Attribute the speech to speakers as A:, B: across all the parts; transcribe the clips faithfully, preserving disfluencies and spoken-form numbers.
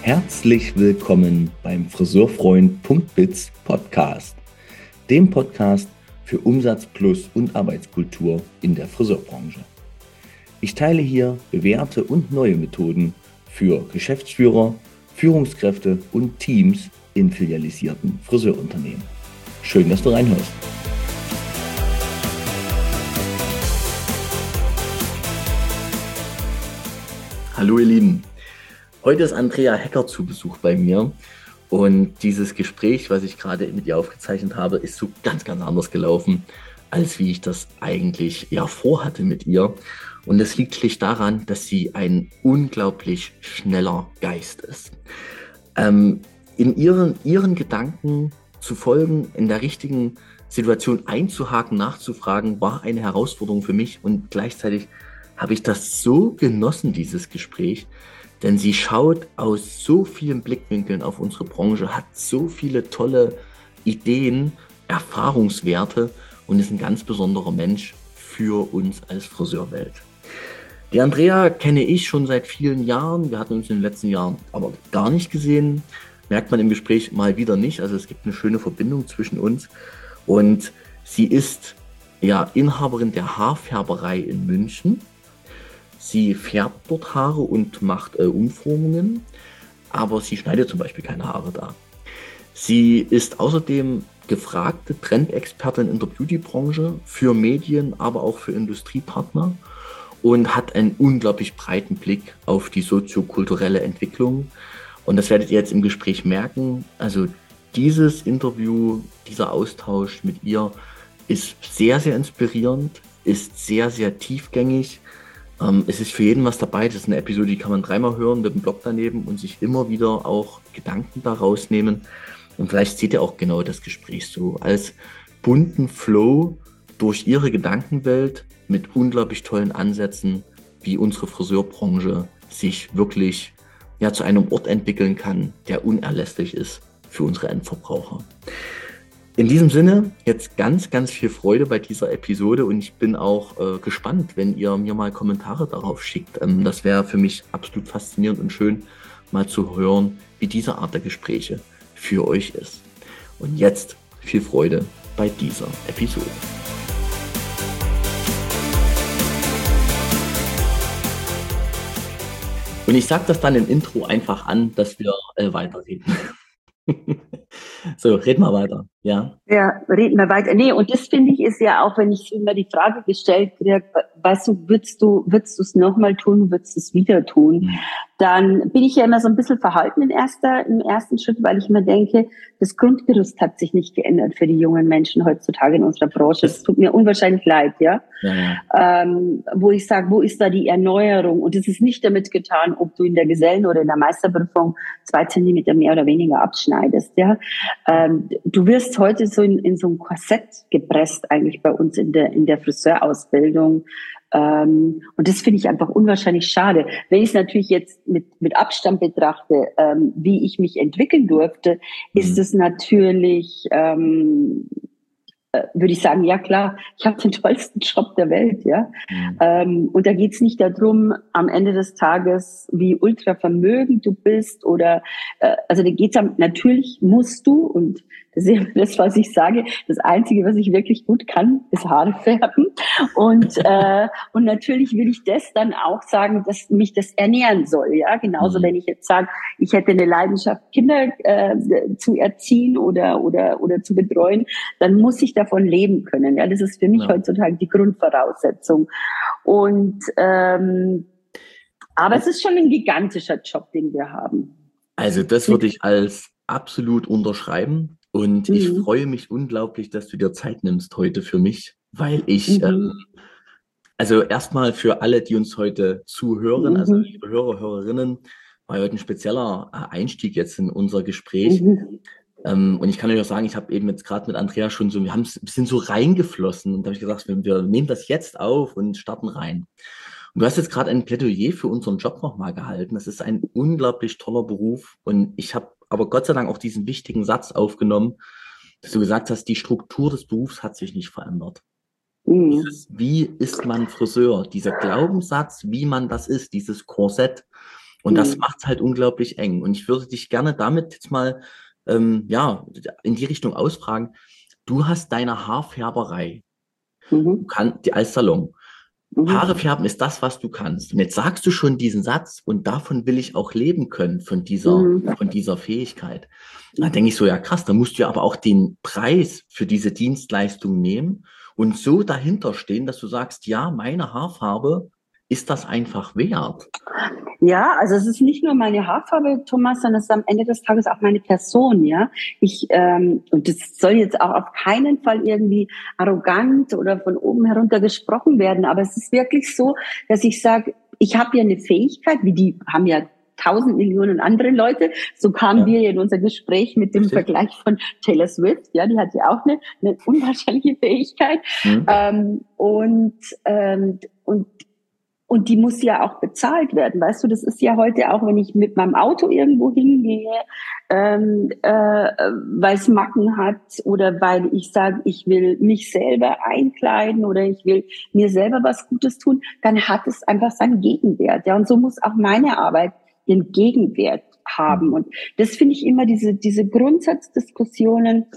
A: Herzlich willkommen beim Friseurfreund.biz Podcast, dem Podcast für Umsatz plus und Arbeitskultur in der Friseurbranche. Ich teile hier bewährte und neue Methoden für Geschäftsführer, Führungskräfte und Teams in filialisierten Friseurunternehmen. Schön, dass du reinhörst. Hallo ihr Lieben, heute ist Andrea Hecker zu Besuch bei mir und dieses Gespräch, was ich gerade mit ihr aufgezeichnet habe, ist so ganz, ganz anders gelaufen, als wie ich das eigentlich ja vorhatte mit ihr. Und das liegt schlicht daran, dass sie ein unglaublich schneller Geist ist. Ähm, in ihren, ihren Gedanken zu folgen, in der richtigen Situation einzuhaken, nachzufragen, war eine Herausforderung für mich und gleichzeitig habe ich das so genossen, dieses Gespräch, denn sie schaut aus so vielen Blickwinkeln auf unsere Branche, hat so viele tolle Ideen, Erfahrungswerte und ist ein ganz besonderer Mensch für uns als Friseurwelt. Die Andrea kenne ich schon seit vielen Jahren. Wir hatten uns in den letzten Jahren aber gar nicht gesehen. Merkt man im Gespräch mal wieder nicht. Also es gibt eine schöne Verbindung zwischen uns. Und sie ist ja Inhaberin der Haarfärberei in München. Sie färbt dort Haare und macht äh, Umformungen, aber sie schneidet zum Beispiel keine Haare da. Sie ist außerdem gefragte Trendexpertin in der Beautybranche für Medien, aber auch für Industriepartner und hat einen unglaublich breiten Blick auf die soziokulturelle Entwicklung. Und das werdet ihr jetzt im Gespräch merken. Also dieses Interview, dieser Austausch mit ihr ist sehr, sehr inspirierend, ist sehr, sehr tiefgängig. Ähm, es ist für jeden was dabei. Das ist eine Episode, die kann man dreimal hören mit dem Blog daneben und sich immer wieder auch Gedanken daraus nehmen. Und vielleicht seht ihr auch genau das Gespräch so als bunten Flow durch ihre Gedankenwelt mit unglaublich tollen Ansätzen, wie unsere Friseurbranche sich wirklich ja, zu einem Ort entwickeln kann, der unerlässlich ist für unsere Endverbraucher. In diesem Sinne, jetzt ganz, ganz viel Freude bei dieser Episode und ich bin auch äh, gespannt, wenn ihr mir mal Kommentare darauf schickt. Ähm, das wäre für mich absolut faszinierend und schön, mal zu hören, wie diese Art der Gespräche für euch ist. Und jetzt viel Freude bei dieser Episode. Und ich sage das dann im Intro einfach an, dass wir äh, weiterreden. So, red mal weiter, ja.
B: Ja, reden wir weiter. Nee, und das finde ich ist ja auch, wenn ich immer die Frage gestellt kriege, weißt du, würdest du, würdest du es nochmal tun, würdest du es wieder tun? Mhm. Dann bin ich ja immer so ein bisschen verhalten im erster, im ersten Schritt, weil ich mir denke, das Grundgerüst hat sich nicht geändert für die jungen Menschen heutzutage in unserer Branche. Es tut mir unwahrscheinlich leid, ja. ja, ja. Ähm, wo ich sage, wo ist da die Erneuerung? Und es ist nicht damit getan, ob du in der Gesellen- oder in der Meisterprüfung zwei Zentimeter mehr oder weniger abschneidest, ja. Ähm, du wirst heute so in, in so ein Korsett gepresst eigentlich bei uns in der, in der Friseurausbildung. Ähm, und das finde ich einfach unwahrscheinlich schade. Wenn ich es natürlich jetzt mit, mit Abstand betrachte, ähm, wie ich mich entwickeln durfte, mhm. ist es natürlich, ähm, äh, würde ich sagen, ja klar, ich habe den tollsten Job der Welt, ja. Mhm. Ähm, und da geht es nicht darum, am Ende des Tages, wie ultra vermögend du bist oder, äh, also da geht es natürlich musst du und das ist das, was ich sage. Das Einzige, was ich wirklich gut kann, ist Haare färben. Und äh, und natürlich will ich das dann auch sagen, dass mich das ernähren soll. Ja, genauso, mhm. wenn ich jetzt sage, ich hätte eine Leidenschaft, Kinder äh, zu erziehen oder oder oder zu betreuen, dann muss ich davon leben können. Ja, das ist für mich ja. heutzutage die Grundvoraussetzung. Und ähm, aber es ist schon ein gigantischer Job, den wir haben.
A: Also das würde ich als absolut unterschreiben. Und mhm. ich freue mich unglaublich, dass du dir Zeit nimmst heute für mich, weil ich, mhm. ähm, also erstmal für alle, die uns heute zuhören, mhm. also liebe Hörer, Hörerinnen, war heute ein spezieller Einstieg jetzt in unser Gespräch. Mhm. Ähm, und ich kann euch auch sagen, ich habe eben jetzt gerade mit Andrea schon so, wir haben es ein bisschen so reingeflossen und da habe ich gesagt, wir, wir nehmen das jetzt auf und starten rein. Und du hast jetzt gerade ein Plädoyer für unseren Job nochmal gehalten. Das ist ein unglaublich toller Beruf und ich habe aber Gott sei Dank auch diesen wichtigen Satz aufgenommen, dass du gesagt hast, die Struktur des Berufs hat sich nicht verändert. Mhm. Dieses, wie ist man Friseur? Dieser Glaubenssatz, wie man das ist, dieses Korsett, Und das
B: Mhm.
A: macht es halt unglaublich eng. Und ich würde dich gerne damit jetzt mal ähm, ja, in die Richtung ausfragen. Du hast deine Haarfärberei. Du
B: Mhm.
A: kannst die als Salon. Haare
B: Mhm.
A: färben ist das, was du kannst. Und jetzt sagst du schon diesen Satz und davon will ich auch leben können, von dieser,
B: Mhm.
A: von dieser Fähigkeit. Da denke
B: Mhm.
A: ich so, ja krass, da musst du ja aber auch den Preis für diese Dienstleistung nehmen und so dahinter stehen, dass du sagst, ja, meine Haarfarbe ist das einfach wert.
B: Ja, also es ist nicht nur meine Haarfarbe, Thomas, sondern es ist am Ende des Tages auch meine Person, ja. Ich, ähm, und das soll jetzt auch auf keinen Fall irgendwie arrogant oder von oben herunter gesprochen werden, aber es ist wirklich so, dass ich sage, ich habe ja eine Fähigkeit, wie die haben ja tausend Millionen andere Leute. So kamen
A: Ja,
B: wir in unser Gespräch mit dem
A: richtig?
B: Vergleich von Taylor Swift. Ja, die hat ja auch eine, eine unwahrscheinliche Fähigkeit.
A: Hm?
B: Ähm, und, ähm, und und die muss ja auch bezahlt werden. Weißt du, das ist ja heute auch, wenn ich mit meinem Auto irgendwo hingehe, ähm, äh, weil es Macken hat oder weil ich sage, ich will mich selber einkleiden oder ich will mir selber was Gutes tun, dann hat es einfach seinen Gegenwert. Ja, und so muss auch meine Arbeit ihren Gegenwert haben.
A: Hm.
B: Und das finde ich immer diese, diese Grundsatzdiskussionen,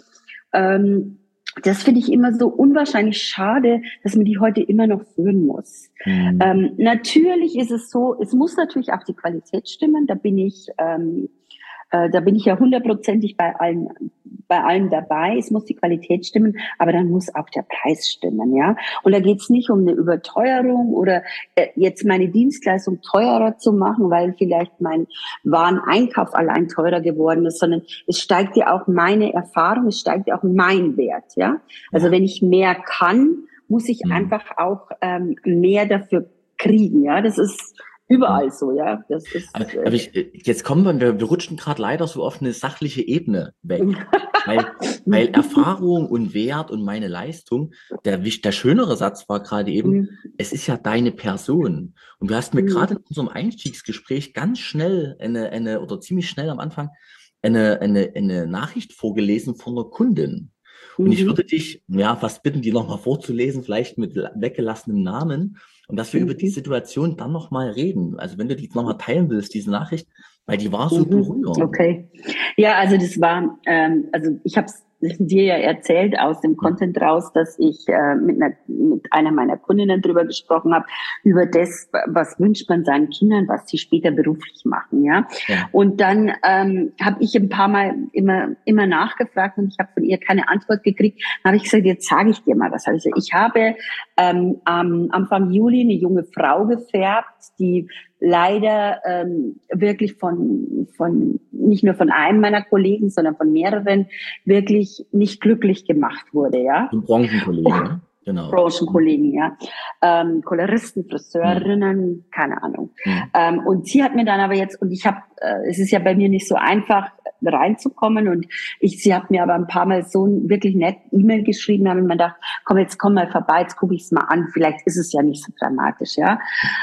B: ähm, das finde ich immer so unwahrscheinlich schade, dass man die heute immer noch führen muss.
A: Hm.
B: Ähm, natürlich ist es so, es muss natürlich auch die Qualität stimmen. Da bin ich, ähm, äh, da bin ich ja hundertprozentig bei allen, bei allem dabei. Es muss die Qualität stimmen, aber dann muss auch der Preis stimmen, ja. Und da geht es nicht um eine Überteuerung oder äh, jetzt meine Dienstleistung teurer zu machen, weil vielleicht mein Wareneinkauf allein teurer geworden ist, sondern es steigt ja auch meine Erfahrung, es steigt ja auch mein Wert, ja. Also
A: Ja.
B: wenn ich mehr kann, muss ich
A: Hm.
B: einfach auch ähm, mehr dafür kriegen, ja. Das ist
A: Hm.
B: überall so, ja. Das
A: Aber,
B: ist
A: aber
B: äh,
A: ich, äh, jetzt kommen wir, wir, wir rutschen gerade leider so auf eine sachliche Ebene weg. Weil, weil Erfahrung und Wert und meine Leistung, der, wich- der schönere Satz war gerade eben, es ist ja deine Person. Und du hast mir gerade in unserem Einstiegsgespräch ganz schnell eine, eine, oder ziemlich schnell am Anfang eine, eine, eine Nachricht vorgelesen von einer Kundin. Und ich würde
B: Mhm.
A: dich, ja, fast bitten, die nochmal vorzulesen, vielleicht mit weggelassenem Namen, und dass wir über die
B: Mhm.
A: Situation dann nochmal reden. Also wenn du die nochmal teilen willst, diese Nachricht, weil die war so
B: Mhm.
A: berührend.
B: Okay. Ja, also das war, ähm, also ich habe es dir ja erzählt aus dem
A: Ja,
B: Content raus, dass ich äh, mit, einer, mit einer meiner Kundinnen drüber gesprochen habe, über das, was wünscht man seinen Kindern, was sie später beruflich machen, ja.
A: ja,
B: Und dann ähm, habe ich ein paar Mal immer immer nachgefragt und ich habe von ihr keine Antwort gekriegt. Dann habe ich gesagt, jetzt sage ich dir mal was. Also ich habe ähm, am Anfang Juli eine junge Frau gefärbt, die leider ähm, wirklich von, von nicht nur von einem meiner Kollegen, sondern von mehreren wirklich nicht glücklich gemacht wurde, ja.
A: ein Branchenkollege, ne? Genau.
B: Branchenkollegen, ja. Ähm, Koloristen,
A: Hm.
B: Friseurinnen, keine Ahnung.
A: Hm.
B: Ähm, und sie hat mir dann aber jetzt, und ich habe, äh, es ist ja bei mir nicht so einfach reinzukommen und ich, sie hat mir aber ein paar Mal so ein wirklich nett E-Mail geschrieben, da habe ich mir gedacht, komm, jetzt komm mal vorbei, jetzt gucke ich es mal an, vielleicht ist es ja nicht so dramatisch, ja.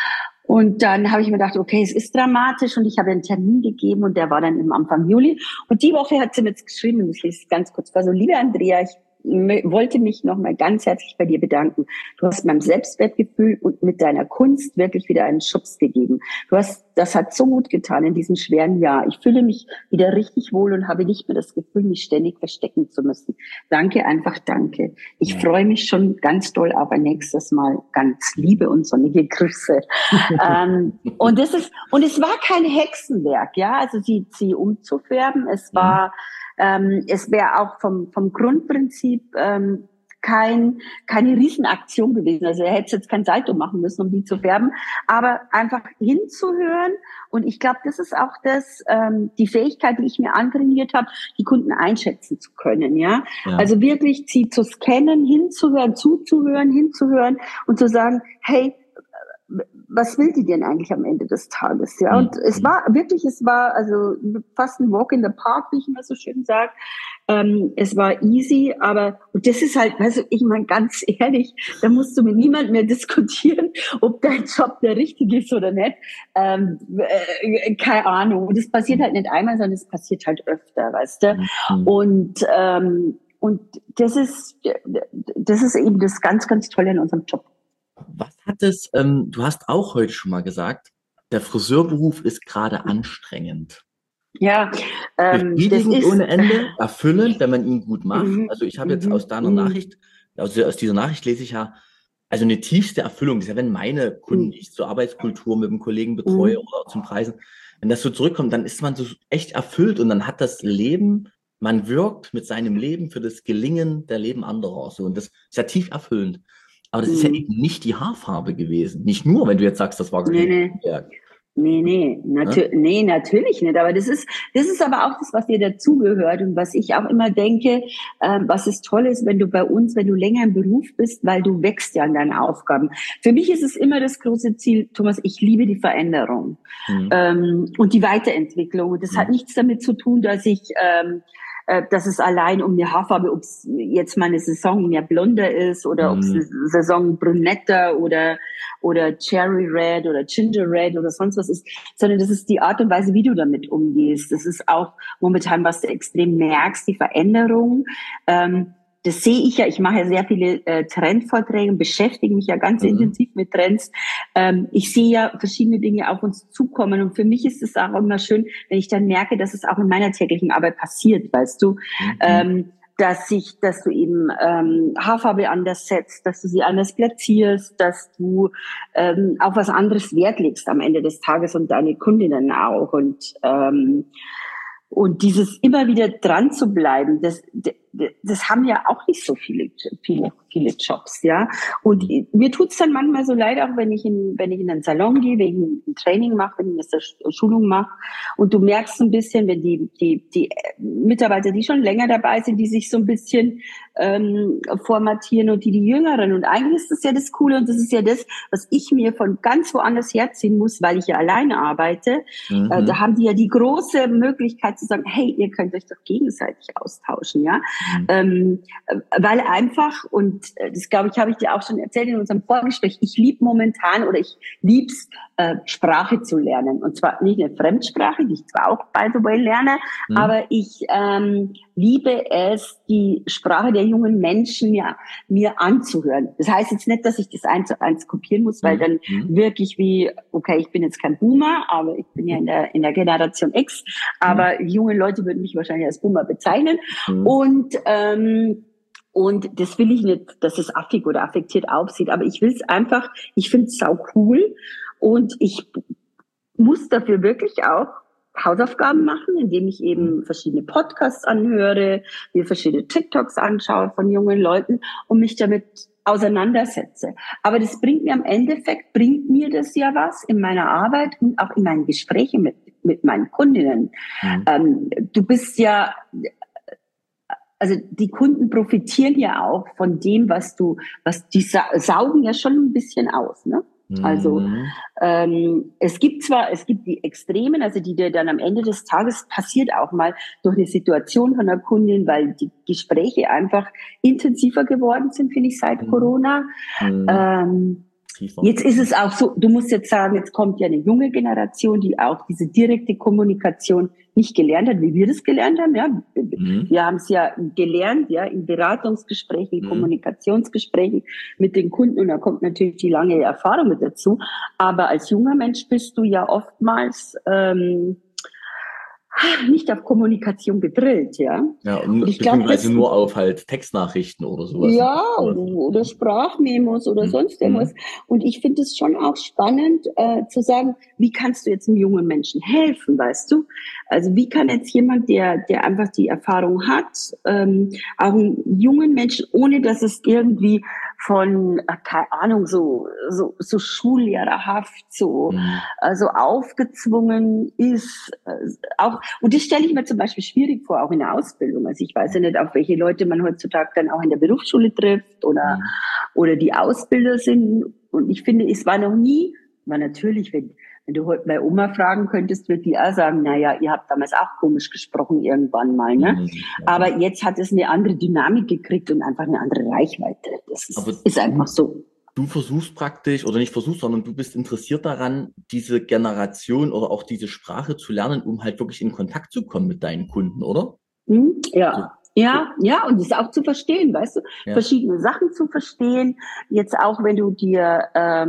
B: Und dann habe ich mir gedacht, okay, es ist dramatisch und ich habe einen Termin gegeben und der war dann im Anfang Juli. Und die Woche hat sie mir jetzt geschrieben, und ich lese es ganz kurz vor, so, liebe Andrea, ich wollte mich nochmal ganz herzlich bei dir bedanken. Du hast meinem Selbstwertgefühl und mit deiner Kunst wirklich wieder einen Schubs gegeben. Du hast, das hat so gut getan in diesem schweren Jahr. Ich fühle mich wieder richtig wohl und habe nicht mehr das Gefühl, mich ständig verstecken zu müssen. Danke, einfach danke. Ich
A: Ja.
B: freue mich schon ganz doll auf ein nächstes Mal. Ganz liebe und sonnige Grüße. ähm, und das ist, und es war kein Hexenwerk, ja, also sie, sie umzufärben. Es
A: Hm.
B: war, ähm, es wäre auch vom, vom Grundprinzip ähm, kein, keine Riesenaktion gewesen. Also er hätte jetzt kein Salto machen müssen, um die zu färben, aber einfach hinzuhören. Und ich glaube, das ist auch das, ähm, die Fähigkeit, die ich mir antrainiert habe, die Kunden einschätzen zu können. Ja,
A: Ja.
B: also wirklich sie zu scannen, hinzuhören, zuzuhören, hinzuhören und zu sagen, hey, was will die denn eigentlich am Ende des Tages? Ja, und
A: Hm.
B: es
A: Hm.
B: war wirklich, es war also fast ein Walk in the Park, wie ich immer so schön sage. Ähm, es war easy, aber, und das ist halt, also ich meine ganz ehrlich, da musst du mit niemand mehr diskutieren, ob dein Job der richtige ist oder nicht. Ähm, äh, keine Ahnung. Und das passiert halt nicht einmal, sondern es passiert halt öfter, weißt du?
A: Hm. Hm.
B: Und, ähm, und das ist, das ist eben das ganz, ganz Tolle in unserem Job.
A: Was hat es, ähm, du hast auch heute schon mal gesagt, der Friseurberuf ist gerade anstrengend.
B: Ja, ähm, das
A: Befriedigend
B: ist,
A: ohne Ende, erfüllend, wenn man ihn gut macht.
B: mhm,
A: Also ich habe jetzt aus
B: mhm,
A: deiner
B: mhm,
A: Nachricht, also aus dieser Nachricht lese ich ja, also eine tiefste Erfüllung. Das ist ja, wenn meine Kunden, die
B: mhm,
A: ich zur Arbeitskultur mit einem Kollegen betreue
B: mhm.
A: oder zum Preisen, wenn das so zurückkommt, dann ist man so echt erfüllt und dann hat das Leben, man wirkt mit seinem Leben für das Gelingen der Leben anderer. So, und das ist ja tief erfüllend. Aber das ist ja
B: Mhm.
A: eben nicht die Haarfarbe gewesen. Nicht nur, wenn du jetzt sagst, das war gar
B: Nee,
A: kein
B: nee.
A: Werk.
B: Nee, nee,
A: Ne?
B: natür nee, natürlich nicht. Aber das ist, das ist aber auch das, was dir dazugehört und was ich auch immer denke, ähm, was es toll ist, wenn du bei uns, wenn du länger im Beruf bist, weil du wächst ja an deinen Aufgaben. Für mich ist es immer das große Ziel, Thomas, ich liebe die Veränderung,
A: Hm.
B: ähm, und die Weiterentwicklung. Und das hat
A: Hm.
B: nichts damit zu tun, dass ich, ähm, äh, dass es allein um die Haarfarbe, ob es jetzt mal eine Saison mehr blonder ist oder ob es eine
A: Hm.
B: Saison brünetter oder oder Cherry Red oder Ginger Red oder sonst was ist, sondern das ist die Art und Weise, wie du damit umgehst. Das ist auch momentan, was du extrem merkst, die Veränderung. Ähm, das sehe ich ja, ich mache ja sehr viele äh, Trendvorträge und beschäftige mich ja ganz
A: Hm.
B: intensiv mit Trends. Ähm, ich sehe ja verschiedene Dinge auf uns zukommen und für mich ist es auch immer schön, wenn ich dann merke, dass es auch in meiner täglichen Arbeit passiert, weißt du.
A: Hm.
B: Ähm, dass sich, dass du eben ähm, Haarfarbe anders setzt, dass du sie anders platzierst, dass du ähm, auf was anderes Wert legst am Ende des Tages und deine Kundinnen auch und ähm, und dieses immer wieder dran zu bleiben, das, das haben ja auch nicht so viele, viele, viele Jobs, ja. Und
A: Hm.
B: mir tut's dann manchmal so leid, auch wenn ich in, wenn ich in einen Salon gehe, wenn ich ein Training mache, wenn ich eine Schulung mache. Und du merkst ein bisschen, wenn die, die, die Mitarbeiter, die schon länger dabei sind, die sich so ein bisschen ähm, formatieren und die, die Jüngeren. Und eigentlich ist das ja das Coole und das ist ja das, was ich mir von ganz woanders herziehen muss, weil ich ja alleine arbeite. Äh, da
A: Mhm.
B: haben die ja die große Möglichkeit zu sagen, hey, ihr könnt euch doch gegenseitig austauschen, ja.
A: Mhm.
B: Ähm, weil einfach, und das glaube ich, habe ich dir auch schon erzählt in unserem Vorgespräch, ich liebe momentan oder ich lieb's, äh, Sprache zu lernen. Und zwar nicht eine Fremdsprache, die ich zwar auch, by the way, lerne,
A: Mhm.
B: aber ich ähm, liebe es, die Sprache der jungen Menschen ja mir anzuhören. Das heißt jetzt nicht, dass ich das eins zu eins kopieren muss, weil dann
A: Mhm.
B: wirklich wie, okay, ich bin jetzt kein Boomer, aber ich bin ja in der, in der Generation X,
A: Mhm.
B: aber junge Leute würden mich wahrscheinlich als Boomer bezeichnen.
A: Mhm.
B: Und ähm, und das will ich nicht, dass es affig oder affektiert aussieht, aber ich will es einfach, ich finde es sau cool und ich muss dafür wirklich auch Hausaufgaben machen, indem ich eben verschiedene Podcasts anhöre, mir verschiedene TikToks anschaue von jungen Leuten und mich damit auseinandersetze. Aber das bringt mir am Endeffekt, bringt mir das ja was in meiner Arbeit und auch in meinen Gesprächen mit, mit meinen Kundinnen.
A: Mhm.
B: Ähm, du bist ja, also die Kunden profitieren ja auch von dem, was du, was die sa saugen ja schon ein bisschen aus, ne? Also
A: Mhm.
B: ähm, es gibt zwar, es gibt die Extremen, also die dir dann am Ende des Tages passiert auch mal durch eine Situation von einer Kundin, weil die Gespräche einfach intensiver geworden sind, finde ich, seit
A: Mhm.
B: Corona.
A: Mhm.
B: Ähm,
A: Tiefer.
B: Jetzt ist es auch so, du musst jetzt sagen, jetzt kommt ja eine junge Generation, die auch diese direkte Kommunikation nicht gelernt hat, wie wir das gelernt haben. Ja,
A: Mhm.
B: wir haben es ja gelernt, ja, in Beratungsgesprächen, in
A: Mhm.
B: Kommunikationsgesprächen mit den Kunden und da kommt natürlich die lange Erfahrung mit dazu. Aber als junger Mensch bist du ja oftmals ähm, nicht auf Kommunikation gedrillt, ja.
A: Ja,
B: Und
A: und
B: ich glaube,
A: beziehungsweise
B: das
A: nur auf halt Textnachrichten oder sowas.
B: ja, oder Sprachmemos oder
A: Mhm.
B: sonst irgendwas.
A: Mhm.
B: Und ich finde es schon auch spannend äh, zu sagen, wie kannst du jetzt einem jungen Menschen helfen, weißt du? Also wie kann jetzt jemand, der der einfach die Erfahrung hat, ähm, auch einen jungen Menschen, ohne dass es irgendwie von, äh, keine Ahnung, so so so schullehrerhaft, so
A: Mhm.
B: also aufgezwungen ist, äh, auch, und das stelle ich mir zum Beispiel schwierig vor, auch in der Ausbildung. Also ich weiß ja nicht, auf welche Leute man heutzutage dann auch in der Berufsschule trifft oder,
A: Mhm.
B: oder die Ausbilder sind. Und ich finde, es war noch nie, war natürlich, wenn, wenn du heute bei Oma fragen könntest, wird die auch sagen, na ja, ihr habt damals auch komisch gesprochen irgendwann mal, ne?
A: Mhm. Ja, klar.
B: Aber jetzt hat es eine andere Dynamik gekriegt und einfach eine andere Reichweite. Das
A: Aber
B: ist, ist einfach so.
A: du versuchst praktisch, oder nicht versuchst, sondern du bist interessiert daran, diese Generation oder auch diese Sprache zu lernen, um halt wirklich in Kontakt zu kommen mit deinen Kunden, oder?
B: Hm,
A: So,
B: ja,
A: so,
B: ja, ja, und es auch zu verstehen, weißt du,
A: ja.
B: verschiedene Sachen zu verstehen. Jetzt auch, wenn du dir, ähm,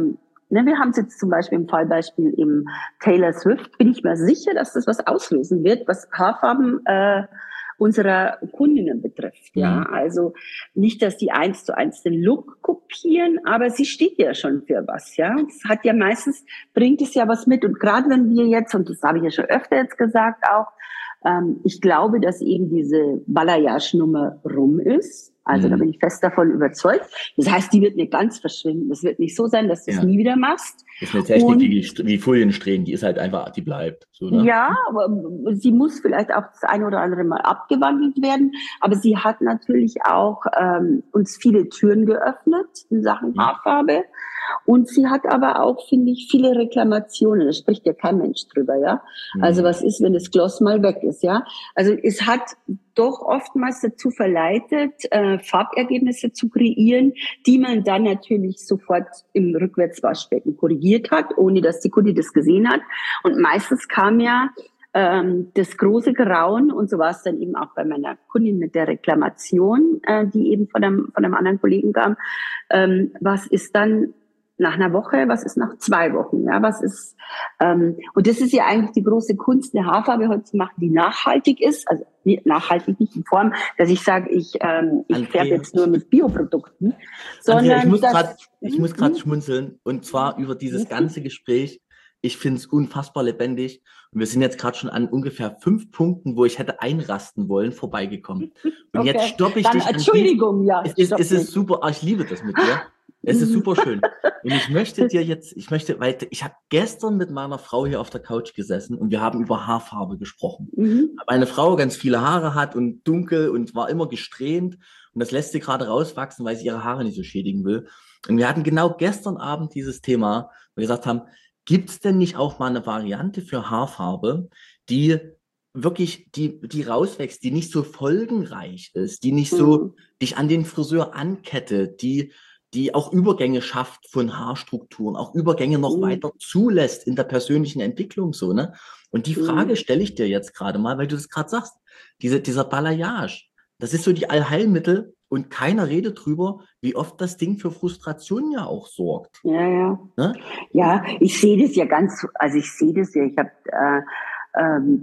B: ne, wir haben es jetzt zum Beispiel im Fallbeispiel im Taylor Swift, bin ich mir sicher, dass das was auslösen wird, was Haarfarben äh, unserer Kundinnen betrifft. Ja,
A: Mhm.
B: also nicht, dass die eins zu eins den Look kopieren, aber sie steht ja schon für was. Ja, es hat ja meistens, bringt es ja was mit. Und gerade wenn wir jetzt, und das habe ich ja schon öfter jetzt gesagt auch, ähm, ich glaube, dass eben diese Balayage-Nummer rum ist. Also
A: Mhm.
B: da bin ich fest davon überzeugt. Das heißt, die wird nicht ganz verschwinden. Das wird nicht so sein, dass du es
A: Ja.
B: nie wieder machst.
A: Das ist eine Technik,
B: Und
A: wie, wie Foliensträhnen, die ist halt einfach, die bleibt. So, ne?
B: ja, aber sie muss vielleicht auch das eine oder andere Mal abgewandelt werden. Aber sie hat natürlich auch ähm, uns viele Türen geöffnet in Sachen
A: Ja.
B: Haarfarbe. Und sie hat aber auch, finde ich, viele Reklamationen. Da spricht ja kein Mensch drüber, ja.
A: Mhm.
B: Also was ist, wenn das Gloss mal weg ist, ja? Also es hat doch oftmals dazu verleitet, äh, Farbergebnisse zu kreieren, die man dann natürlich sofort im Rückwärtswaschbecken korrigiert hat, ohne dass die Kunde das gesehen hat. Und meistens kam ja ähm, das große Grauen, und so war es dann eben auch bei meiner Kundin mit der Reklamation, äh, die eben von einem, von einem anderen Kollegen kam. Ähm, was ist dann nach einer Woche, was ist nach zwei Wochen, ja, was ist, ähm, und das ist ja eigentlich die große Kunst, eine Haarfarbe heute zu machen, die nachhaltig ist, also nachhaltig nicht in Form, dass ich sage, ich, ähm, ich färbe jetzt nur mit Bioprodukten, sondern
A: Andrea, ich muss
B: dass,
A: gerade, ich muss gerade
B: Mhm.
A: schmunzeln, und zwar über dieses
B: Mhm.
A: ganze Gespräch. Ich finde es unfassbar lebendig, und wir sind jetzt gerade schon an ungefähr fünf Punkten, wo ich hätte einrasten wollen, vorbeigekommen. Und jetzt
B: Okay,
A: stoppe ich
B: dann
A: dich an dies.
B: Entschuldigung, ja,
A: Es ist,
B: stopp
A: es ist
B: mich.
A: super, ah, ich liebe das mit dir. Es ist
B: Mhm.
A: super schön. Und ich möchte dir jetzt, ich möchte, weil ich habe gestern mit meiner Frau hier auf der Couch gesessen und wir haben über Haarfarbe gesprochen.
B: Mhm.
A: Meine Frau ganz viele Haare hat und dunkel und war immer gesträhnt, und das lässt sie gerade rauswachsen, weil sie ihre Haare nicht so schädigen will. Und wir hatten genau gestern Abend dieses Thema, wo wir gesagt haben, gibt es denn nicht auch mal eine Variante für Haarfarbe, die wirklich, die, die rauswächst, die nicht so folgenreich ist, die nicht so
B: Mhm.
A: dich an den Friseur ankettet, die, die auch Übergänge schafft von Haarstrukturen, auch Übergänge noch
B: Mhm.
A: weiter zulässt in der persönlichen Entwicklung, so, ne? Und die Frage
B: Mhm.
A: stelle ich dir jetzt gerade mal, weil du das gerade sagst, diese, dieser Balayage, das ist so die Allheilmittel, und keiner redet drüber, wie oft das Ding für Frustration ja auch sorgt.
B: Ja, ja.
A: Ne?
B: Ja, ich sehe das ja ganz, also ich sehe das ja, ich habe äh, ähm,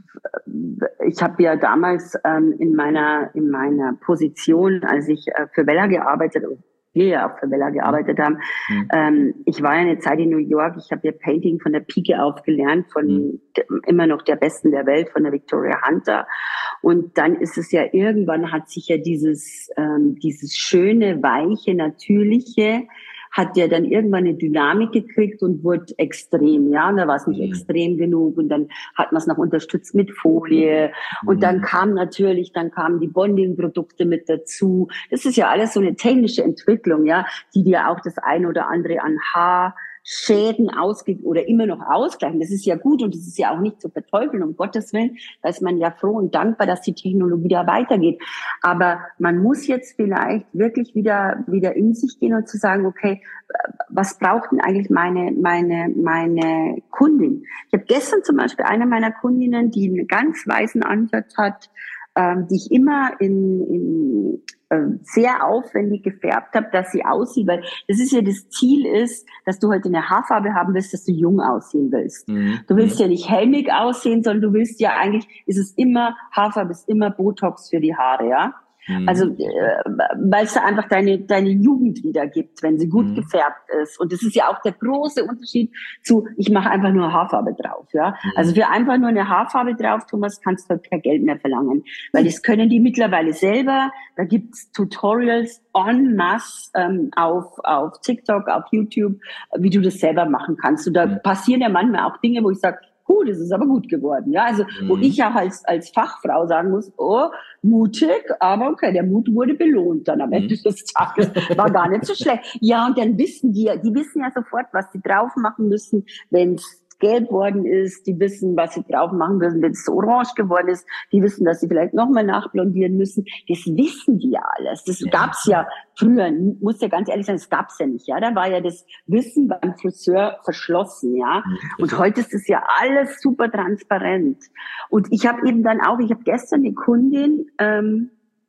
B: ich habe ja damals ähm, in meiner in meiner Position, als ich äh, für Wella gearbeitet habe, wir ja auch für Wella gearbeitet haben,
A: Mhm.
B: ähm, ich war ja eine Zeit in New York, ich habe ja Painting von der Pike auf gelernt, von
A: Mhm.
B: de, immer noch der Besten der Welt, von der Victoria Hunter. Und dann ist es ja irgendwann, hat sich ja dieses ähm, dieses schöne, weiche, natürliche, hat ja dann irgendwann eine Dynamik gekriegt und wurde extrem, ja, und da war es nicht
A: Mhm.
B: extrem genug, und dann hat man es noch unterstützt mit Folie, und dann
A: Mhm.
B: kam natürlich, dann kamen die Bonding-Produkte mit dazu. Das ist ja alles so eine technische Entwicklung, ja, die dir auch das ein oder andere an Haarschäden ausgibt oder immer noch ausgleichen. Das ist ja gut, und das ist ja auch nicht zu verteufeln, um Gottes Willen. Da ist man ja froh und dankbar, dass die Technologie da weitergeht. Aber man muss jetzt vielleicht wirklich wieder, wieder in sich gehen und zu sagen, okay, was braucht denn eigentlich meine, meine, meine Kundin? Ich habe gestern zum Beispiel eine meiner Kundinnen, die einen ganz weißen Ansatz hat, ähm, die ich immer in, in äh, sehr aufwendig gefärbt habe, dass sie aussieht, weil das ist ja das Ziel ist, dass du heute eine Haarfarbe haben willst, dass du jung aussehen willst.
A: Mhm.
B: Du willst ja nicht helmig aussehen, sondern du willst ja eigentlich, ist es immer, Haarfarbe ist immer Botox für die Haare, ja.
A: Mhm.
B: Also, äh, weil es da einfach deine, deine Jugend wiedergibt, wenn sie gut
A: Mhm.
B: gefärbt ist. Und das ist ja auch der große Unterschied zu, ich mache einfach nur Haarfarbe drauf, ja.
A: Mhm.
B: Also für einfach nur eine Haarfarbe drauf, Thomas, kannst du halt kein Geld mehr verlangen. Weil das können die mittlerweile selber. Da gibt's Tutorials en masse ähm, auf, auf TikTok, auf YouTube, wie du das selber machen kannst. Und da
A: Mhm.
B: passieren ja manchmal auch Dinge, wo ich sage, Puh, das ist aber gut geworden. Ja, also wo
A: Mhm.
B: ich ja als als Fachfrau sagen muss, oh, mutig, aber okay, der Mut wurde belohnt dann am Ende
A: Mhm.
B: des Tages. War gar nicht so schlecht. Ja, und dann wissen die, die wissen ja sofort, was sie drauf machen müssen, wenn es gelb worden ist. Die wissen, was sie drauf machen müssen, wenn es orange geworden ist. Die wissen, dass sie vielleicht nochmal nachblondieren müssen. Das wissen die ja alles. Das
A: Ja.
B: gab's ja früher, muss ja ganz ehrlich sein, das gab's ja nicht. Ja, da war ja das Wissen beim Friseur verschlossen. Ja,
A: Mhm.
B: und heute ist es ja alles super transparent. Und ich habe eben dann auch, ich habe gestern die Kundin, ähm,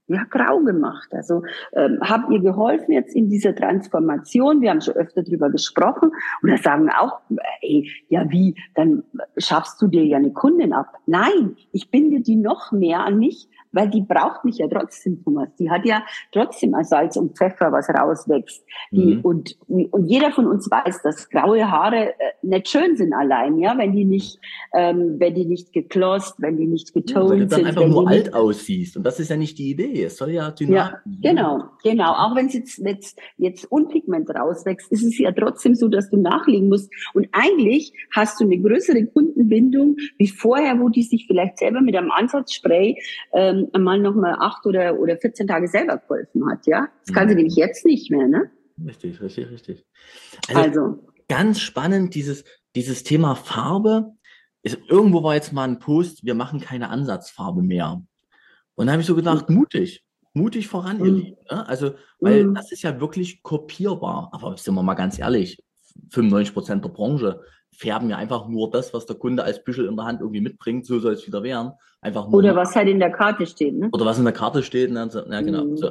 B: ja, grau gemacht. Also ähm, habe ihr geholfen jetzt in dieser Transformation. Wir haben schon öfter drüber gesprochen und da sagen auch, ey, ja wie, dann schaffst du dir ja eine Kundin ab. Nein, ich binde die noch mehr an mich, weil die braucht mich ja trotzdem, Thomas. Die hat ja trotzdem als Salz und Pfeffer, was rauswächst. Die,
A: Mhm.
B: und, und jeder von uns weiß, dass graue Haare äh, nicht schön sind allein, ja, wenn die nicht, ähm, wenn die nicht geklost, wenn die nicht
A: Ja, weil du
B: getoned
A: dann
B: sind,
A: einfach
B: wenn
A: nur
B: die nicht.
A: alt aussiehst. Und das ist ja nicht die Idee. Es soll ja dynamisch.
B: Ja, genau, genau. Auch wenn es jetzt, jetzt, jetzt unpigment rauswächst, ist es ja trotzdem so, dass du nachlegen musst. Und eigentlich hast du eine größere Kundenbindung wie vorher, wo die sich vielleicht selber mit einem Ansatzspray ähm, einmal nochmal acht oder, oder vierzehn Tage selber geholfen hat. Ja, das kann sie nämlich jetzt nicht mehr, ne?
A: Richtig, richtig, richtig. Also,
B: Also,
A: ganz spannend, dieses, dieses Thema Farbe. Ist, irgendwo war jetzt mal ein Post, wir machen keine Ansatzfarbe mehr. Und da habe ich so gedacht, mutig, mutig voran, ihr
B: mm,
A: Lieben. Ne? Also, weil
B: mm,
A: das ist ja wirklich kopierbar. Aber sind wir mal ganz ehrlich, fünfundneunzig Prozent der Branche färben ja einfach nur das, was der Kunde als Büschel in der Hand irgendwie mitbringt, so soll es wieder werden. Einfach nur
B: oder
A: nach.
B: was halt in der Karte steht, ne?
A: Oder was in der Karte steht. Ne? So, ja, genau.
B: Mm,
A: So.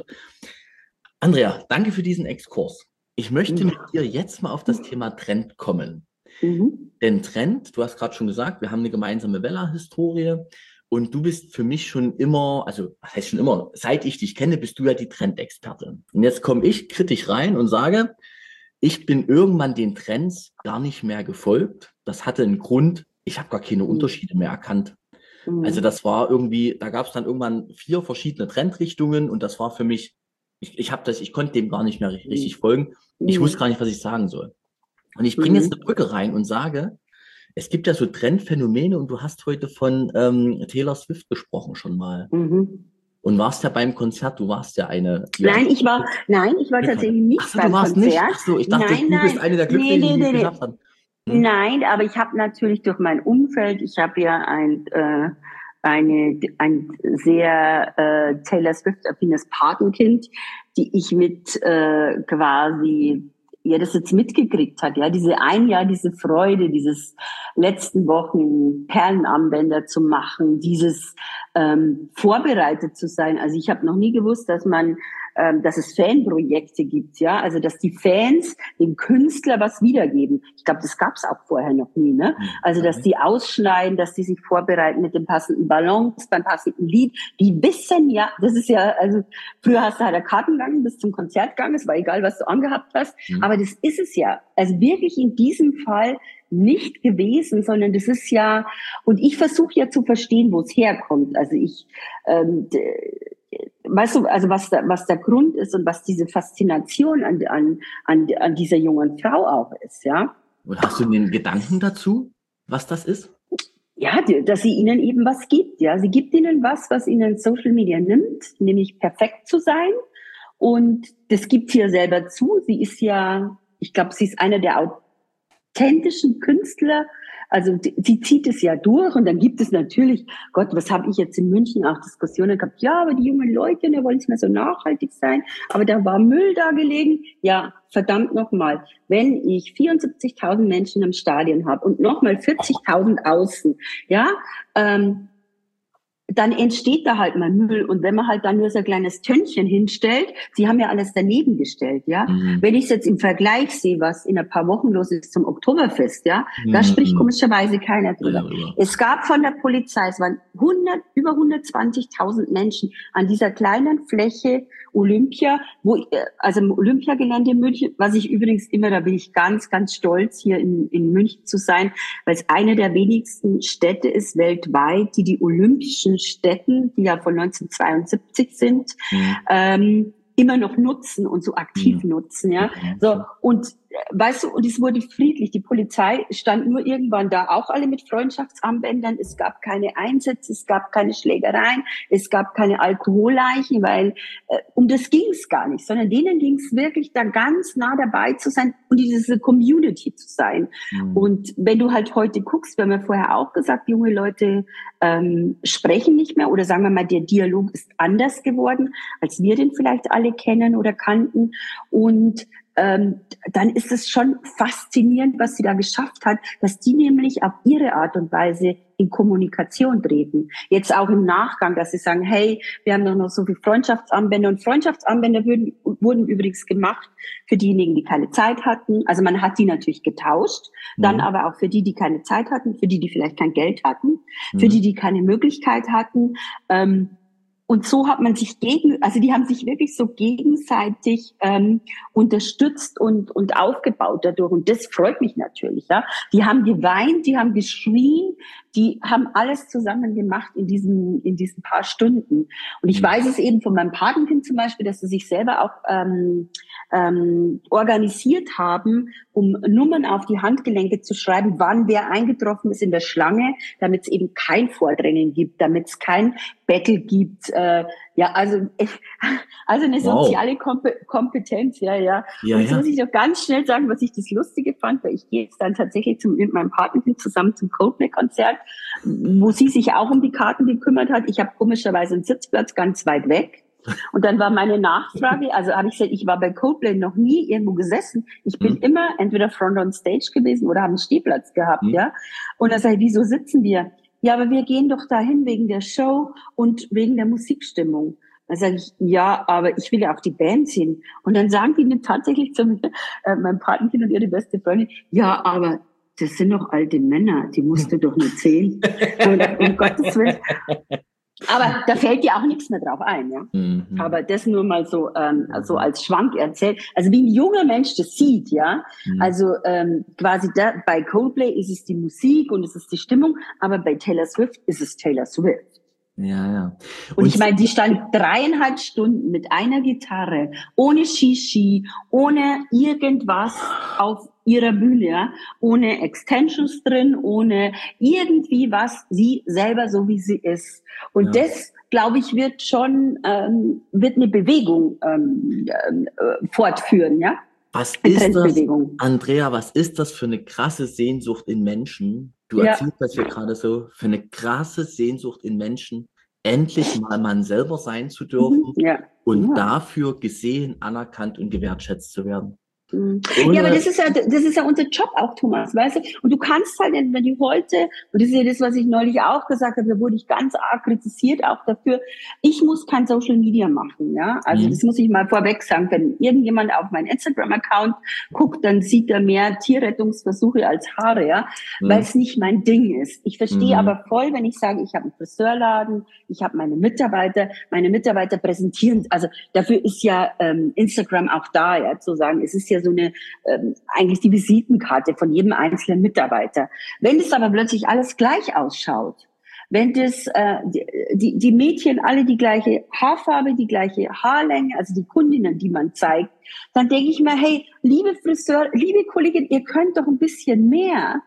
A: Andrea, danke für diesen Exkurs. Ich möchte mit
B: ja.
A: dir jetzt mal auf das Thema Trend kommen.
B: Mhm.
A: Denn Trend, du hast gerade schon gesagt, wir haben eine gemeinsame Vella-Historie und du bist für mich schon immer, also was heißt schon immer, seit ich dich kenne, bist du ja die Trendexpertin. Und jetzt komme ich kritisch rein und sage, ich bin irgendwann den Trends gar nicht mehr gefolgt. Das hatte einen Grund, ich habe gar keine
B: Mm,
A: Unterschiede mehr erkannt. Also
B: mm,
A: das war irgendwie, da gab es dann irgendwann vier verschiedene Trendrichtungen und das war für mich, ich, ich habe das, ich konnte dem gar nicht mehr richtig
B: mm,
A: folgen. Ich wusste
B: mm,
A: gar nicht, was ich sagen soll. Und ich bringe jetzt eine
B: mm.
A: Brücke rein und sage, es gibt ja so Trendphänomene und du hast heute von ähm, Taylor Swift gesprochen schon mal.
B: Mhm.
A: Und warst ja beim Konzert, du warst ja eine, die ein
B: Nein, ich war, nein, ich war
A: Glück hatte.
B: tatsächlich
A: Ach
B: nicht
A: so, du
B: beim
A: warst nicht?
B: Konzert.
A: Ach so, ich dachte,
B: Nein,
A: du bist
B: nein,
A: eine der
B: nee,
A: Glücklichen,
B: nee,
A: die es
B: nee,
A: geschafft
B: nee.
A: haben. Hm?
B: Nein, aber ich habe natürlich durch mein Umfeld, ich habe ja ein, äh, eine, ein sehr äh, Taylor Swift-affines Patenkind, die ich mit äh, quasi, ja, das jetzt mitgekriegt hat, ja, diese ein Jahr, diese Freude, dieses letzten Wochen Perlenarmbänder zu machen, dieses ähm, vorbereitet zu sein. Also ich habe noch nie gewusst, dass man, ähm, dass es Fanprojekte gibt, ja, also dass die Fans dem Künstler was wiedergeben. Ich glaube, das gab es auch vorher noch nie, ne?
A: Hm.
B: Also dass die ausschneiden, dass die sich vorbereiten mit den passenden Ballons, beim passenden Lied. Die wissen ja, das ist ja, also früher hast du halt Karten gegangen, bis zum Konzert gegangen, es war egal, was du angehabt hast,
A: Hm.
B: aber das ist es ja. Also wirklich in diesem Fall nicht gewesen, sondern das ist ja, und ich versuche ja zu verstehen, wo es herkommt. Also ich, ähm, weißt du, also was der, was der Grund ist und was diese Faszination an, an, an, an dieser jungen Frau auch ist, ja.
A: Und hast du den Gedanken dazu, was das ist?
B: Ja, dass sie ihnen eben was gibt, ja. Sie gibt ihnen was, was ihnen Social Media nimmt, nämlich perfekt zu sein. Und das gibt sie ja selber zu. Sie ist ja, ich glaube, sie ist einer der authentischen Künstler. Also die, sie zieht es ja durch und dann gibt es natürlich, Gott, was habe ich jetzt in München auch Diskussionen gehabt? Ja, aber die jungen Leute, da wollen nicht mehr so nachhaltig sein, aber da war Müll da gelegen. Ja, verdammt nochmal, wenn ich vierundsiebzigtausend Menschen im Stadion habe und nochmal vierzigtausend außen, ja, ähm, dann entsteht da halt mal Müll. Und wenn man halt dann nur so ein kleines Tönnchen hinstellt, sie haben ja alles daneben gestellt, ja.
A: Mhm.
B: Wenn ich es jetzt im Vergleich sehe, was in ein paar Wochen los ist zum Oktoberfest, ja,
A: Mhm.
B: da spricht komischerweise keiner drüber.
A: Ja,
B: es gab von der Polizei, es waren hundert, über hundertzwanzigtausend Menschen an dieser kleinen Fläche Olympia, wo, also im Olympiagelände in München, was ich übrigens immer, da bin ich ganz, ganz stolz, hier in, in München zu sein, weil es eine der wenigsten Städte ist weltweit, die die olympischen Städten, die ja von neunzehnhundertzweiundsiebzig sind, mhm. ähm, immer noch nutzen und so aktiv mhm. nutzen, ja. So, und weißt du, und es wurde friedlich. Die Polizei stand nur irgendwann da, auch alle mit Freundschaftsarmbändern. Es gab keine Einsätze, es gab keine Schlägereien, es gab keine Alkoholleichen, weil äh, um das ging es gar nicht, sondern denen ging es wirklich, da ganz nah dabei zu sein und diese Community zu sein. Mhm. Und wenn du halt heute guckst, wir haben ja vorher auch gesagt, junge Leute ähm, sprechen nicht mehr oder sagen wir mal, der Dialog ist anders geworden, als wir den vielleicht alle kennen oder kannten. Und ähm, dann ist es schon faszinierend, was sie da geschafft hat, dass die nämlich auf ihre Art und Weise in Kommunikation treten. Jetzt auch im Nachgang, dass sie sagen, hey, wir haben doch noch so viele Freundschaftsarmbänder. Und Freundschaftsarmbänder wurden, wurden übrigens gemacht für diejenigen, die keine Zeit hatten. Also man hat die natürlich getauscht, mhm. dann aber auch für die, die keine Zeit hatten, für die, die vielleicht kein Geld hatten, mhm. für die, die keine Möglichkeit hatten. Ähm, Und so hat man sich gegen, also die haben sich wirklich so gegenseitig ähm, unterstützt und und aufgebaut dadurch. Und das freut mich natürlich. Ja, die haben geweint, die haben geschrien, die haben alles zusammen gemacht in diesen in diesen paar Stunden. Und ich weiß es eben von meinem Patenkind zum Beispiel, dass sie sich selber auch ähm, ähm, organisiert haben, um Nummern auf die Handgelenke zu schreiben, wann wer eingetroffen ist in der Schlange, damit es eben kein Vordrängen gibt, damit es kein Battle gibt. Äh, ja, also also eine soziale wow. Komp- Kompetenz, ja, ja.
A: ja
B: Und jetzt
A: ja.
B: muss ich doch ganz schnell sagen, was ich das Lustige fand, weil ich gehe jetzt dann tatsächlich zum, mit meinem Patenkind zusammen zum Coldplay-Konzert, wo sie sich auch um die Karten gekümmert hat. Ich habe komischerweise einen Sitzplatz ganz weit weg. Und dann war meine Nachfrage, also habe ich gesagt, ich war bei Coldplay noch nie irgendwo gesessen. Ich bin mhm. immer entweder front on stage gewesen oder habe einen Stehplatz gehabt, mhm. ja. Und dann sage ich, wieso sitzen wir? Ja, aber wir gehen doch dahin wegen der Show und wegen der Musikstimmung. Dann sage ich, ja, aber ich will ja auch die Band sehen. Und dann sagen die mir tatsächlich zu mir, äh, mein Patenkind und ihre beste Freundin, ja, aber das sind doch alte Männer, die musst du doch nicht sehen. Und, um Gottes Willen. Aber da fällt dir auch nichts mehr drauf ein, ja. Mhm. Aber das nur mal so, ähm, so als Schwank erzählt. Also wie ein junger Mensch das sieht, ja. Mhm. Also ähm, quasi da, bei Coldplay ist es die Musik und es ist die Stimmung, aber bei Taylor Swift ist es Taylor Swift.
A: Ja, ja.
B: Und, und ich meine, die stand dreieinhalb Stunden mit einer Gitarre, ohne Shishi, ohne irgendwas auf ihrer Bühne, ja, ohne Extensions drin, ohne irgendwie was, sie selber so wie sie ist. Und ja. das, glaube ich, wird schon, ähm, wird eine Bewegung ähm, äh, fortführen, ja.
A: Was ist das, Andrea, was ist das für eine krasse Sehnsucht in Menschen? Du
B: Ja.
A: erzählst das hier gerade so, für eine krasse Sehnsucht in Menschen, endlich mal man selber sein zu dürfen
B: ja.
A: und
B: ja.
A: dafür gesehen, anerkannt und gewertschätzt zu werden.
B: Mhm. Ja, aber das ist ja, das ist ja unser Job auch, Thomas, weißt du? Und du kannst halt, wenn du heute, und das ist ja das, was ich neulich auch gesagt habe, da wurde ich ganz arg kritisiert auch dafür, ich muss kein Social Media machen, ja? Also mhm. das muss ich mal vorweg sagen. Wenn irgendjemand auf meinen Instagram-Account guckt, dann sieht er mehr Tierrettungsversuche als Haare, ja? Mhm. Weil es nicht mein Ding ist. Ich verstehe mhm. aber voll, wenn ich sage, ich habe einen Friseurladen, ich habe meine Mitarbeiter, meine Mitarbeiter präsentieren, also dafür ist ja ähm, Instagram auch da, ja, zu sagen, es ist ja so eine, ähm, eigentlich die Visitenkarte von jedem einzelnen Mitarbeiter. Wenn das aber plötzlich alles gleich ausschaut, wenn das, äh, die, die Mädchen alle die gleiche Haarfarbe, die gleiche Haarlänge, also die Kundinnen, die man zeigt, dann denke ich mir, hey, liebe Friseur, liebe Kollegin, ihr könnt doch ein bisschen mehr.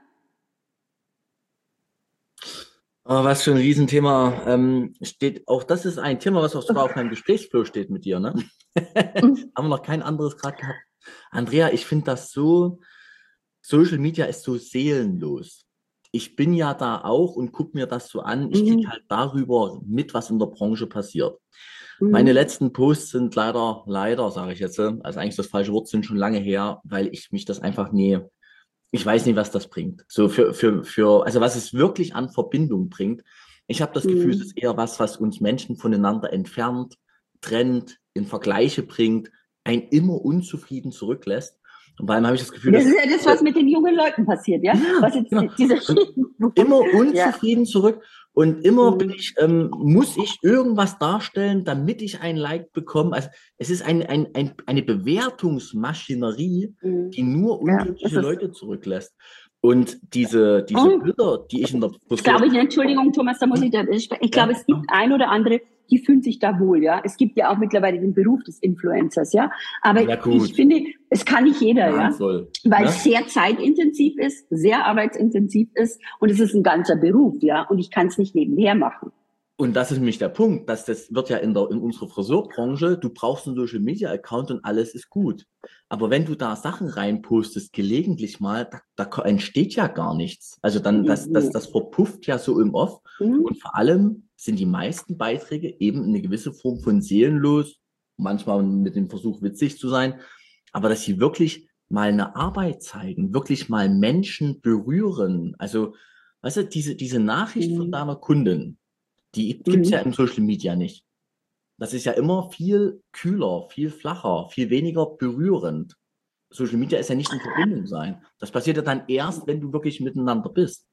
A: Oh, was für ein Riesenthema ähm, steht. Auch das ist ein Thema, was auch sogar auf meinem Gesprächsflow steht mit dir, ne? Haben wir noch kein anderes gerade gehabt. Andrea, ich finde das so, Social Media ist so seelenlos. Ich bin ja da auch und gucke mir das so an. Ich kriege halt darüber mit, was in der Branche passiert. Mhm. Meine letzten Posts sind leider, leider, sage ich jetzt, also eigentlich das falsche Wort, sind schon lange her, weil ich mich das einfach nie, ich weiß nicht, was das bringt. So für, für, für, also was es wirklich an Verbindung bringt. Ich habe das mhm. Gefühl, es ist eher was, was uns Menschen voneinander entfernt, trennt, in Vergleiche bringt, einen immer unzufrieden zurücklässt. Und vor allem habe ich das Gefühl,
B: das ist ja das, was mit den jungen Leuten passiert, ja?
A: ja
B: was jetzt
A: genau.
B: dieser
A: immer unzufrieden ja. zurück und immer mhm. bin ich, ähm, muss ich irgendwas darstellen, damit ich ein Like bekomme. Also es ist ein, ein, ein, eine Bewertungsmaschinerie, mhm. die nur unglückliche ja, Leute zurücklässt. Und diese, diese
B: oh.
A: Bilder, die ich in der
B: Ich glaube, ich, Entschuldigung, Thomas, da muss ich da, ich, ich glaube, ja. es gibt ein oder andere, die fühlen sich da wohl, ja. Es gibt ja auch mittlerweile den Beruf des Influencers, ja. Aber ja, ich finde, es kann nicht jeder, ja. Voll. Weil ja? es sehr zeitintensiv ist, sehr arbeitsintensiv ist und es ist ein ganzer Beruf, ja. Und ich kann es nicht nebenher machen.
A: Und das ist nämlich der Punkt, dass das wird ja in der, in unserer Friseurbranche, du brauchst einen Social Media Account und alles ist gut. Aber wenn du da Sachen reinpostest, gelegentlich mal, da, da entsteht ja gar nichts. Also dann, das, das, das verpufft ja so im Off. Mhm. Und vor allem sind die meisten Beiträge eben eine gewisse Form von seelenlos, manchmal mit dem Versuch witzig zu sein. aber dass sie wirklich mal eine Arbeit zeigen, wirklich mal Menschen berühren. Also, weißt du, diese, diese Nachricht von
B: Mhm.
A: deiner Kundin, die gibt's ja
B: Mhm.
A: im Social Media nicht. Das ist ja immer viel kühler, viel flacher, viel weniger berührend. Social Media ist ja nicht in Verbindung sein. Das passiert ja dann erst, wenn du wirklich miteinander bist.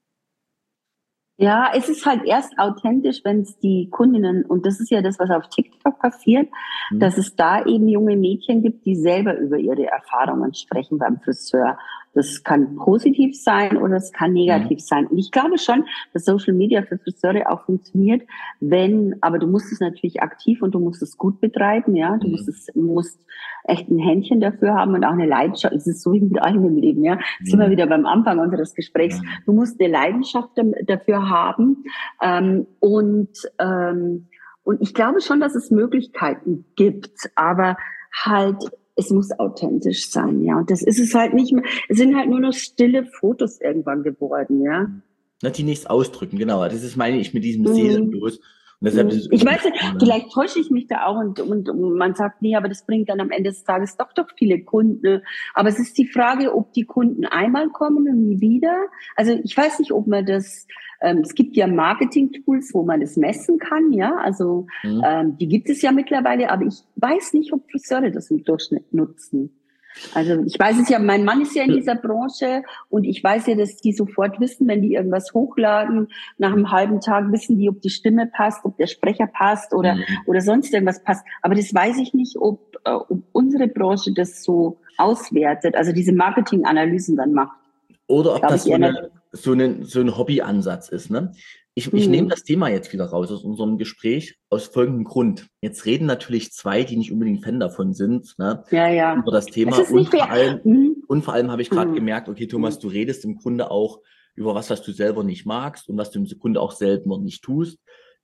B: Ja, es ist halt erst authentisch, wenn es die Kundinnen, und das ist ja das, was auf TikTok passiert,
A: Hm?
B: dass es da eben junge Mädchen gibt, die selber über ihre Erfahrungen sprechen beim Friseur. Das kann positiv sein oder es kann
A: Hm?
B: negativ sein. Und ich glaube schon, dass Social Media für Friseure auch funktioniert, wenn, aber du musst es natürlich aktiv und du musst es gut betreiben, ja. Du musst
A: Hm?
B: es, du musst echt ein Händchen dafür haben und auch eine Leidenschaft. Es ist so wie mit allem im Leben, ja. Sind wir
A: Hm?
B: wieder beim Anfang unseres Gesprächs.
A: Ja.
B: Du musst eine Leidenschaft dafür haben. Ähm, und, ähm, und ich glaube schon, dass es Möglichkeiten gibt, aber halt, es muss authentisch sein, ja. Und das ist es halt nicht mehr. Es sind halt nur noch stille Fotos irgendwann geworden, ja.
A: Na, die nichts ausdrücken, genau. Das ist, meine ich, mit diesem
B: Mhm.
A: Seelenlos. Und deshalb ist es
B: Ich
A: irgendwie
B: weiß nicht,
A: schade.
B: vielleicht täusche ich mich da auch und, und, und man sagt, nee, aber das bringt dann am Ende des Tages doch doch viele Kunden. Aber es ist die Frage, ob die Kunden einmal kommen und nie wieder. Also ich weiß nicht, ob man das, ähm, es gibt ja Marketing-Tools, wo man das messen kann, ja, also
A: Hm?
B: ähm, die gibt es ja mittlerweile, aber ich weiß nicht, ob Friseure das im Durchschnitt nutzen. Also ich weiß es ja, mein Mann ist ja in dieser Branche und ich weiß ja, dass die sofort wissen, wenn die irgendwas hochladen, nach einem halben Tag wissen die, ob die Stimme passt, ob der Sprecher passt oder
A: Hm.
B: oder sonst irgendwas passt. Aber das weiß ich nicht, ob, äh, ob unsere Branche das so auswertet, also diese Marketinganalysen dann macht.
A: Oder ob
B: Glaube
A: das
B: ich
A: so,
B: eher nicht.
A: eine, so, ein, so ein Hobbyansatz ist. Ne? Ich, ich nehme
B: Hm.
A: das Thema jetzt wieder raus aus unserem Gespräch aus folgendem Grund. Jetzt reden natürlich zwei, die nicht unbedingt Fan davon sind, ne,
B: Ja, ja.
A: über das
B: Es
A: Thema.
B: ist nicht
A: Und
B: fair.
A: vor allem,
B: Hm.
A: und vor allem habe ich gerade
B: Hm.
A: gemerkt, okay, Thomas,
B: Hm.
A: du redest im Grunde auch über was, was du selber nicht magst und was du im Grunde auch selber nicht tust.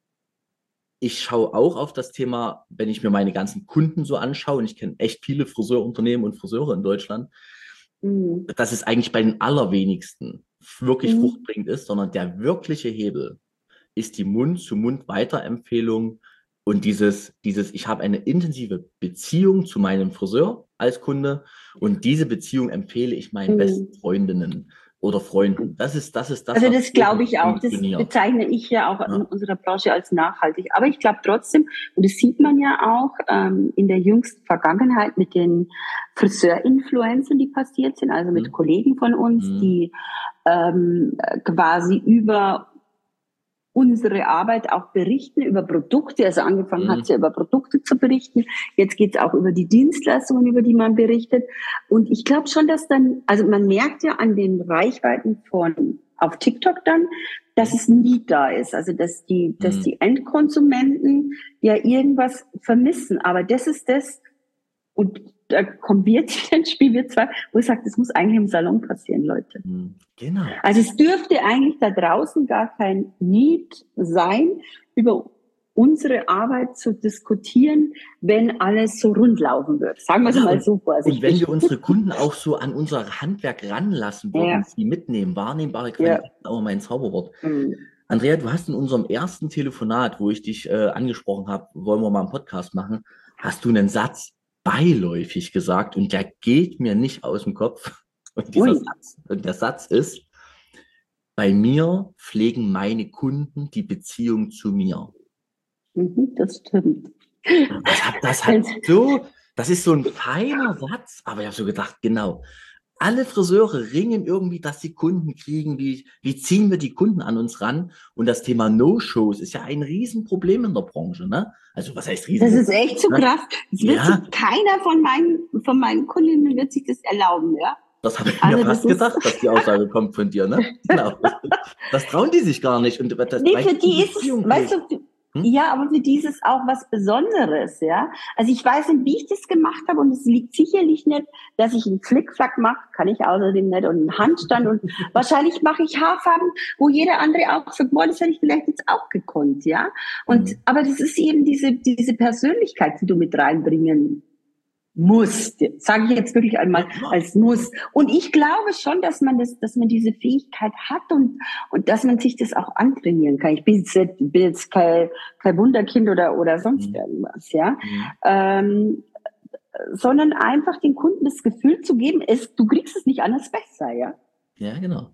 A: Ich schaue auch auf das Thema, wenn ich mir meine ganzen Kunden so anschaue, und ich kenne echt viele Friseurunternehmen und Friseure in Deutschland,
B: Hm.
A: dass es eigentlich bei den allerwenigsten wirklich
B: Hm.
A: fruchtbringend ist, sondern der wirkliche Hebel ist die Mund-zu-Mund-Weiterempfehlung und dieses, dieses, ich habe eine intensive Beziehung zu meinem Friseur als Kunde und diese Beziehung empfehle ich meinen besten
B: Hm.
A: Freundinnen oder Freunden. Das ist, das ist das,
B: Also
A: was
B: das glaube
A: wirklich
B: ich auch. Das
A: funktioniert.
B: bezeichne ich ja auch in
A: Ja.
B: unserer Branche als nachhaltig. Aber ich glaube trotzdem, und das sieht man ja auch ähm, in der jüngsten Vergangenheit mit den Friseur-Influencern, die passiert sind, also mit
A: Hm.
B: Kollegen von uns,
A: Hm.
B: die ähm, quasi über unsere Arbeit auch berichten, über Produkte. Also angefangen hat
A: Hm.
B: sie ja über Produkte zu berichten. Jetzt geht es auch über die Dienstleistungen, über die man berichtet. Und ich glaube schon, dass dann, also man merkt ja an den Reichweiten von auf TikTok dann, dass es nie da ist. Also dass die, dass
A: Hm.
B: die Endkonsumenten ja irgendwas vermissen. Aber das ist das, und da kommen wir jetzt wieder ins Spiel, wir zwei, wo ich sage, das muss eigentlich im Salon passieren, Leute.
A: Hm. Genau.
B: Also es dürfte eigentlich da draußen gar kein Need sein, über unsere Arbeit zu diskutieren, wenn alles so rund laufen wird. Sagen wir es
A: Ja,
B: mal
A: und,
B: so
A: und wenn
B: vorsichtig.
A: wir unsere Kunden auch so an unser Handwerk ranlassen würden,
B: Ja,
A: sie mitnehmen, wahrnehmbare
B: ja.
A: Qualität, ist auch mein Zauberwort.
B: Mhm.
A: Andrea, du hast in unserem ersten Telefonat, wo ich dich äh, angesprochen habe, wollen wir mal einen Podcast machen, hast du einen Satz beiläufig gesagt und der geht mir nicht aus dem Kopf. Und dieser
B: Ui.
A: Satz, und der Satz ist, bei mir pflegen meine Kunden die Beziehung zu mir.
B: Mhm, das stimmt.
A: Das hat, das hat so, das ist so ein feiner Satz, aber ich habe so gedacht, genau. Alle Friseure ringen irgendwie, dass sie Kunden kriegen. Wie, wie ziehen wir die Kunden an uns ran? Und das Thema No-Shows ist ja ein Riesenproblem in der Branche, ne? Also was heißt
B: Das
A: Riesenproblem?
B: ist echt so
A: Ne?
B: krass. Das wird
A: Ja,
B: sich keiner von meinen, von meinen Kundinnen wird sich das erlauben, ja?
A: das habe ich mir
B: Also das
A: fast
B: ist,
A: gedacht, dass die Aussage kommt von dir, ne? Genau. Das trauen die sich gar nicht. Und das,
B: nee,
A: weil
B: für
A: die die
B: die ist es,
A: Beziehung
B: weißt
A: pflegen.
B: du,
A: Hm?
B: ja, aber für die ist es auch was Besonderes, ja. Also ich weiß nicht, wie ich das gemacht habe und es liegt sicherlich nicht, dass ich einen Flickflack mache, kann ich außerdem nicht, und einen Handstand und wahrscheinlich mache ich Haarfarben, wo jeder andere auch sagt, boah, das hätte ich vielleicht jetzt auch gekonnt, ja. Und,
A: Hm.
B: aber das ist eben diese, diese Persönlichkeit, die du mit reinbringen muss, sage ich jetzt wirklich einmal als muss. Und ich glaube schon, dass man das, dass man diese Fähigkeit hat und und dass man sich das auch antrainieren kann. Ich bin jetzt, bin jetzt kein, kein Wunderkind oder oder sonst
A: Hm.
B: irgendwas, ja.
A: Hm.
B: Ähm, sondern einfach den Kunden das Gefühl zu geben, es, du kriegst es nicht anders besser, ja.
A: Ja, genau.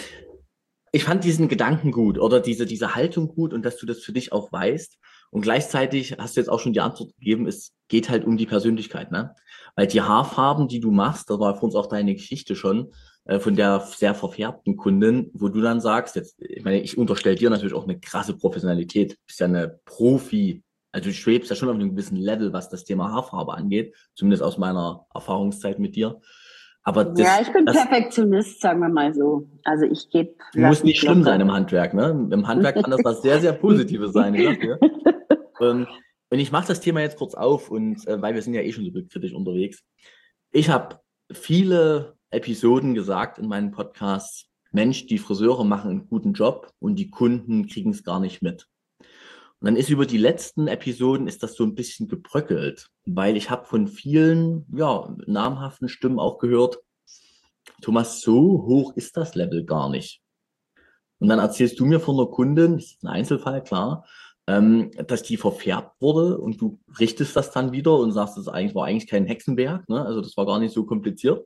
A: Ich fand diesen Gedanken gut oder diese, diese Haltung gut und dass du das für dich auch weißt. Und gleichzeitig hast du jetzt auch schon die Antwort gegeben, es geht halt um die Persönlichkeit, ne? Weil die Haarfarben, die du machst, das war für uns auch deine Geschichte schon, äh, von der sehr verfärbten Kundin, wo du dann sagst, jetzt, ich meine, ich unterstelle dir natürlich auch eine krasse Professionalität, du bist ja eine Profi, also du schwebst ja schon auf einem gewissen Level, was das Thema Haarfarbe angeht, zumindest aus meiner Erfahrungszeit mit dir. Aber
B: Ja,
A: das,
B: ich bin
A: das
B: Perfektionist, sagen wir mal so. Also ich gebe,
A: muss
B: lass
A: nicht
B: mich
A: schlimm
B: locker.
A: sein im Handwerk, ne? Im Handwerk kann das was sehr, sehr Positives sein, ich sag dir. Ähm, und ich mache das Thema jetzt kurz auf und äh, weil wir sind ja eh schon so kritisch unterwegs. Ich habe viele Episoden gesagt in meinen Podcasts, Mensch, die Friseure machen einen guten Job und die Kunden kriegen es gar nicht mit. Und dann ist über die letzten Episoden ist das so ein bisschen gebröckelt, weil ich habe von vielen, ja, namhaften Stimmen auch gehört, Thomas, so hoch ist das Level gar nicht. Und dann erzählst du mir von einer Kundin, das ist ein Einzelfall, klar, ähm, dass die verfärbt wurde und du richtest das dann wieder und sagst, das eigentlich, war eigentlich kein Hexenwerk, ne? Also das war gar nicht so kompliziert.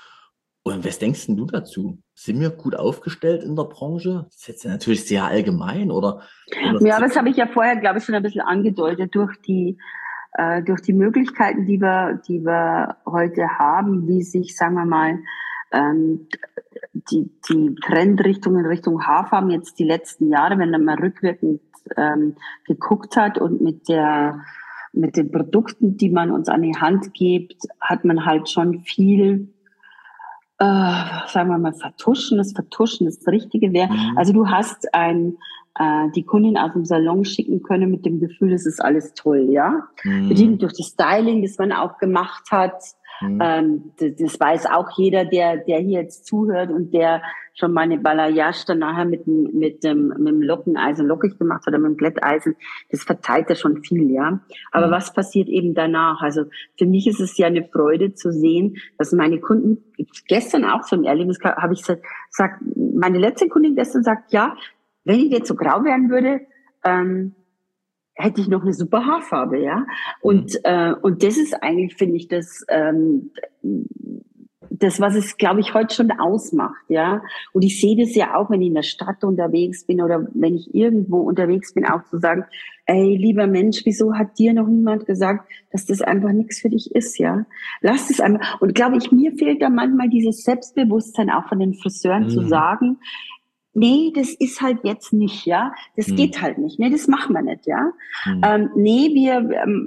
A: Und was denkst denn du dazu? Sind wir gut aufgestellt in der Branche? Das ist jetzt natürlich sehr allgemein, oder? oder
B: Ja, aber das habe ich ja vorher, glaube ich, schon ein bisschen angedeutet durch die äh, durch die Möglichkeiten, die wir, die wir heute haben, wie sich, sagen wir mal, ähm, die, die Trendrichtung in Richtung Haarfarben jetzt die letzten Jahre, wenn man mal rückwirkend ähm, geguckt hat und mit der mit den Produkten, die man uns an die Hand gibt, hat man halt schon viel, äh, sagen wir mal, vertuschen. Das Vertuschen das Richtige wäre.
A: Mhm.
B: Also du hast ein äh, die Kundin aus dem Salon schicken können mit dem Gefühl, es ist alles toll, ja.
A: Mhm.
B: Bedingt durch das Styling, das man auch gemacht hat.
A: Mhm.
B: Ähm, das, das weiß auch jeder, der, der hier jetzt zuhört und der schon mal eine Balayage dann nachher mit, dem- mit, dem, mit dem Lockeneisen lockig gemacht hat oder mit dem Glätteisen. Das verteilt ja schon viel, ja. Aber
A: Mhm.
B: was passiert eben danach? Also für mich ist es ja eine Freude zu sehen, dass meine Kunden, gestern auch so ein Erlebnis habe ich gesagt, sagt, meine letzte Kundin gestern sagt, ja, wenn ich jetzt so grau werden würde, ähm, hätte ich noch eine super Haarfarbe, ja. Und
A: Mhm.
B: äh, und das ist eigentlich, finde ich, das ähm, das, was es, glaube ich, heute schon ausmacht, ja. Und ich sehe das ja auch, wenn ich in der Stadt unterwegs bin oder wenn ich irgendwo unterwegs bin, auch zu sagen, ey, lieber Mensch, wieso hat dir noch niemand gesagt, dass das einfach nichts für dich ist, ja? Lass es einfach. Und glaube ich, mir fehlt da manchmal dieses Selbstbewusstsein auch von den Friseuren zu
A: Mhm.
B: sagen, nee, das ist halt jetzt nicht, ja. Das
A: Mhm.
B: geht halt nicht. Nee, das machen wir nicht, ja.
A: Mhm.
B: Ähm, nee, wir ähm,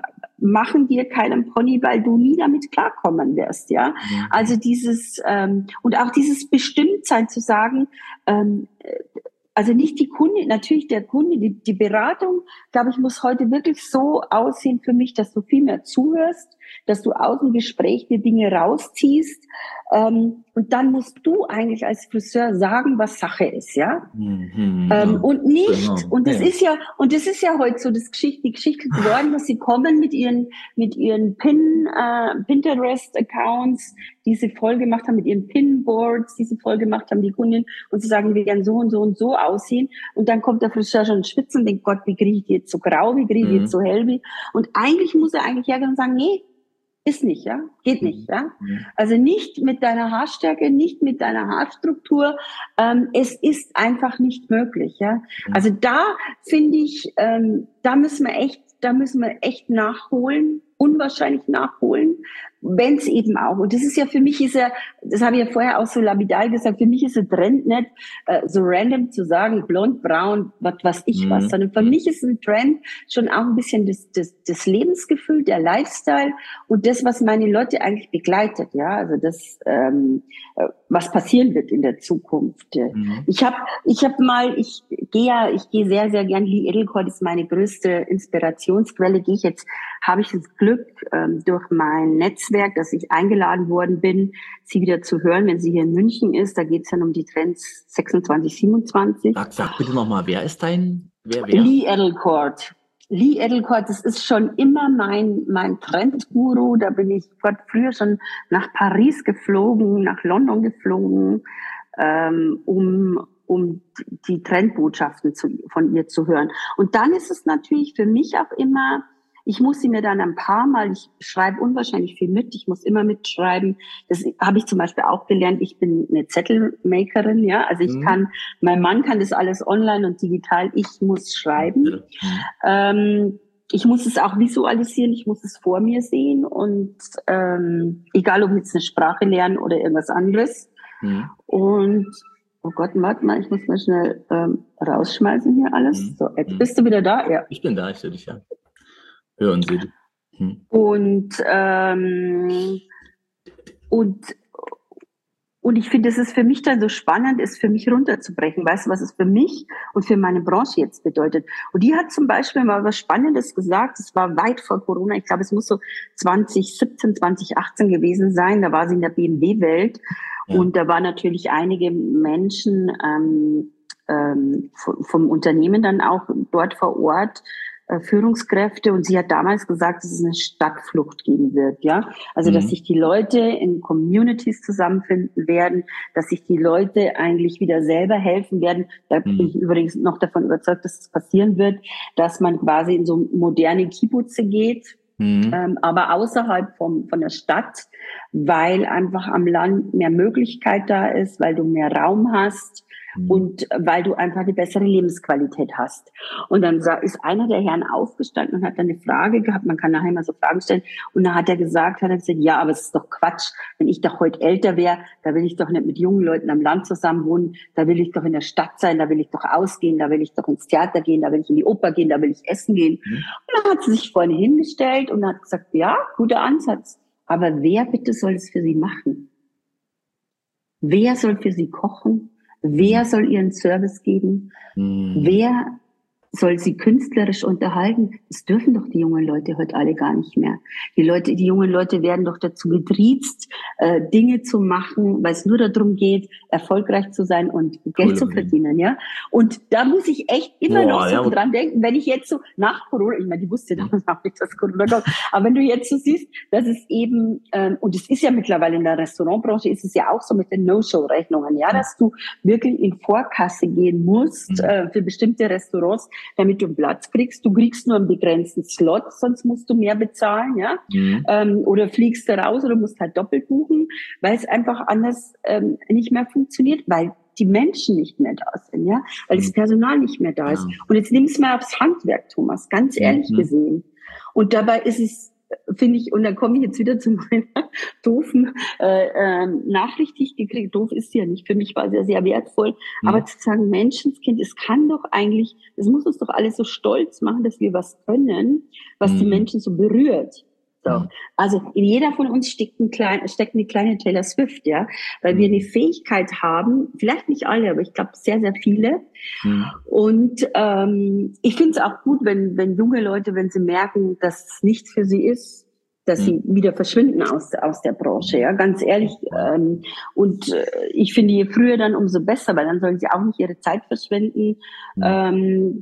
B: machen dir keinen Pony, weil du nie damit klarkommen wirst, ja.
A: Mhm.
B: Also dieses, ähm, und auch dieses Bestimmtsein zu sagen, ähm, also nicht die Kunde, natürlich der Kunde, die, die Beratung, glaube ich, muss heute wirklich so aussehen für mich, dass du viel mehr zuhörst, dass du aus dem Gespräch die Dinge rausziehst. Ähm, und dann musst du eigentlich als Friseur sagen, was Sache ist, ja.
A: Mhm.
B: Ähm,
A: Ja.
B: und nicht,
A: Genau.
B: und
A: Ja,
B: das
A: ja.
B: ist ja, und das ist ja heute so das Geschichte, die Geschichte geworden, dass sie kommen mit ihren, mit ihren Pin, äh, Pinterest-Accounts, die sie voll gemacht haben, mit ihren Pinboards, die sie voll gemacht haben, die Kunden, und sie sagen, wir werden so und so und so aussehen. Und dann kommt der Friseur schon ins Schwitzen und denkt, Gott, wie kriege ich die jetzt so grau, wie kriege ich die jetzt
A: Mhm.
B: so hell, wie? Und eigentlich muss er eigentlich hergehen und sagen, nee, ist nicht, ja, geht nicht,
A: Mhm.
B: ja.
A: Mhm.
B: Also nicht mit deiner Haarstärke, nicht mit deiner Haarstruktur. Ähm, es ist einfach nicht möglich, ja.
A: Mhm.
B: Also da finde ich, ähm, da müssen wir echt, da müssen wir echt nachholen, unwahrscheinlich nachholen, wenn es eben auch. Und das ist ja für mich ist ja, das habe ich ja vorher auch so lapidar gesagt. Für mich ist ein Trend nicht äh, so random zu sagen, blond, braun, was was ich was,
A: Mhm.
B: sondern für
A: Mhm.
B: mich ist ein Trend schon auch ein bisschen das, das, das Lebensgefühl, der Lifestyle und das, was meine Leute eigentlich begleitet, ja, also das, ähm, äh, was passieren wird in der Zukunft.
A: Mhm.
B: Ich habe, ich habe mal, ich gehe ja, ich gehe sehr, sehr gern. Lee Edelkort ist meine größte Inspirationsquelle. Gehe ich jetzt, habe ich das Glück ähm, durch mein Netzwerk, dass ich eingeladen worden bin, sie wieder zu hören, wenn sie hier in München ist. Da geht es dann um die Trends sechsundzwanzig, siebenundzwanzig.
A: Sag, sag bitte nochmal, wer ist dein, wer, wer?
B: Lee Edelkort. Lee Edelkort, das ist schon immer mein, mein Trendguru. Da bin ich Gott früher schon nach Paris geflogen, nach London geflogen, ähm, um, um die Trendbotschaften zu, von ihr zu hören. Und dann ist es natürlich für mich auch immer, ich muss sie mir dann ein paar Mal, ich schreibe unwahrscheinlich viel mit, ich muss immer mitschreiben. Das habe ich zum Beispiel auch gelernt. Ich bin eine Zettelmakerin, ja. Also ich mhm. kann, mein Mann kann das alles online und digital, ich muss schreiben. Mhm. Ähm, ich muss es auch visualisieren, ich muss es vor mir sehen und ähm, egal ob jetzt eine Sprache lernen oder irgendwas anderes. Mhm. Und oh Gott, warte mal, ich muss mal schnell ähm, rausschmeißen hier alles. Mhm. So, jetzt mhm. bist du wieder da, ja.
A: Ich bin da, ich sehe dich, ja. Hör und sehe dich. Mhm.
B: Und ähm, und Und ich finde, es ist für mich dann so spannend, es für mich runterzubrechen. Weißt du, was es für mich und für meine Branche jetzt bedeutet? Und die hat zum Beispiel mal was Spannendes gesagt. Es war weit vor Corona. Ich glaube, es muss so zwanzig siebzehn, zwanzig achtzehn gewesen sein. Da war sie in der B M W-Welt. Ja. Und da waren natürlich einige Menschen ähm, ähm, vom Unternehmen dann auch dort vor Ort, Führungskräfte, und sie hat damals gesagt, dass es eine Stadtflucht geben wird, ja. Also, mhm. dass sich die Leute in Communities zusammenfinden werden, dass sich die Leute eigentlich wieder selber helfen werden. Da mhm. bin ich übrigens noch davon überzeugt, dass es passieren wird, dass man quasi in so moderne Kibbutze geht, mhm. ähm, aber außerhalb vom, von der Stadt, weil einfach am Land mehr Möglichkeit da ist, weil du mehr Raum hast, und weil du einfach eine bessere Lebensqualität hast. Und dann ist einer der Herren aufgestanden und hat dann eine Frage gehabt, man kann nachher mal so Fragen stellen, und dann hat er gesagt, hat er gesagt, ja, aber es ist doch Quatsch, wenn ich doch heute älter wäre, da will ich doch nicht mit jungen Leuten am Land zusammen wohnen, da will ich doch in der Stadt sein, da will ich doch ausgehen, da will ich doch ins Theater gehen, da will ich in die Oper gehen, da will ich essen gehen. Mhm. Und dann hat sie sich vorne hingestellt und hat gesagt, ja, guter Ansatz, aber wer bitte soll es für sie machen? Wer soll für sie kochen? Wer soll ihren Service geben? Mhm. Wer soll sie künstlerisch unterhalten? Das dürfen doch die jungen Leute heute alle gar nicht mehr. Die Leute, die jungen Leute werden doch dazu getriezt, äh, Dinge zu machen, weil es nur darum geht, erfolgreich zu sein und Geld cool, zu verdienen, ja. Und da muss ich echt immer Boah, noch so ja, dran denken, wenn ich jetzt so nach Corona, ich meine, die wusste damals auch nicht, dass Corona kommt, aber wenn du jetzt so siehst, dass es eben, ähm, und es ist ja mittlerweile in der Restaurantbranche, ist es ja auch so mit den No-Show-Rechnungen, ja, dass du wirklich in Vorkasse gehen musst, mhm. äh, für bestimmte Restaurants, damit du einen Platz kriegst. Du kriegst nur einen begrenzten Slot, sonst musst du mehr bezahlen, ja. Mhm. Ähm, oder fliegst da raus oder musst halt doppelt buchen, weil es einfach anders ähm, nicht mehr funktioniert, weil die Menschen nicht mehr da sind, ja, weil mhm. das Personal nicht mehr da ist. Ja. Und jetzt nimm es mal aufs Handwerk, Thomas, ganz ehrlich mhm. gesehen. Und dabei ist es, finde ich, und dann komme ich jetzt wieder zu meiner doofen äh, äh, Nachricht, die ich gekriegt. Doof ist sie ja nicht. Für mich war sie ja sehr wertvoll. Mhm. Aber zu sagen, Menschenskind, es kann doch eigentlich, es muss uns doch alles so stolz machen, dass wir was können, was mhm. die Menschen so berührt. So. Mhm. Also in jeder von uns steckt, ein klein, steckt eine kleine Taylor Swift, ja, weil mhm. wir eine Fähigkeit haben, vielleicht nicht alle, aber ich glaube sehr, sehr viele. Mhm. Und ähm, ich finde es auch gut, wenn, wenn junge Leute, wenn sie merken, dass es nichts für sie ist, dass sie wieder verschwinden aus, aus der Branche, ja, ganz ehrlich. Ähm, und äh, ich finde, je früher dann umso besser, weil dann sollen sie auch nicht ihre Zeit verschwenden, mhm. ähm,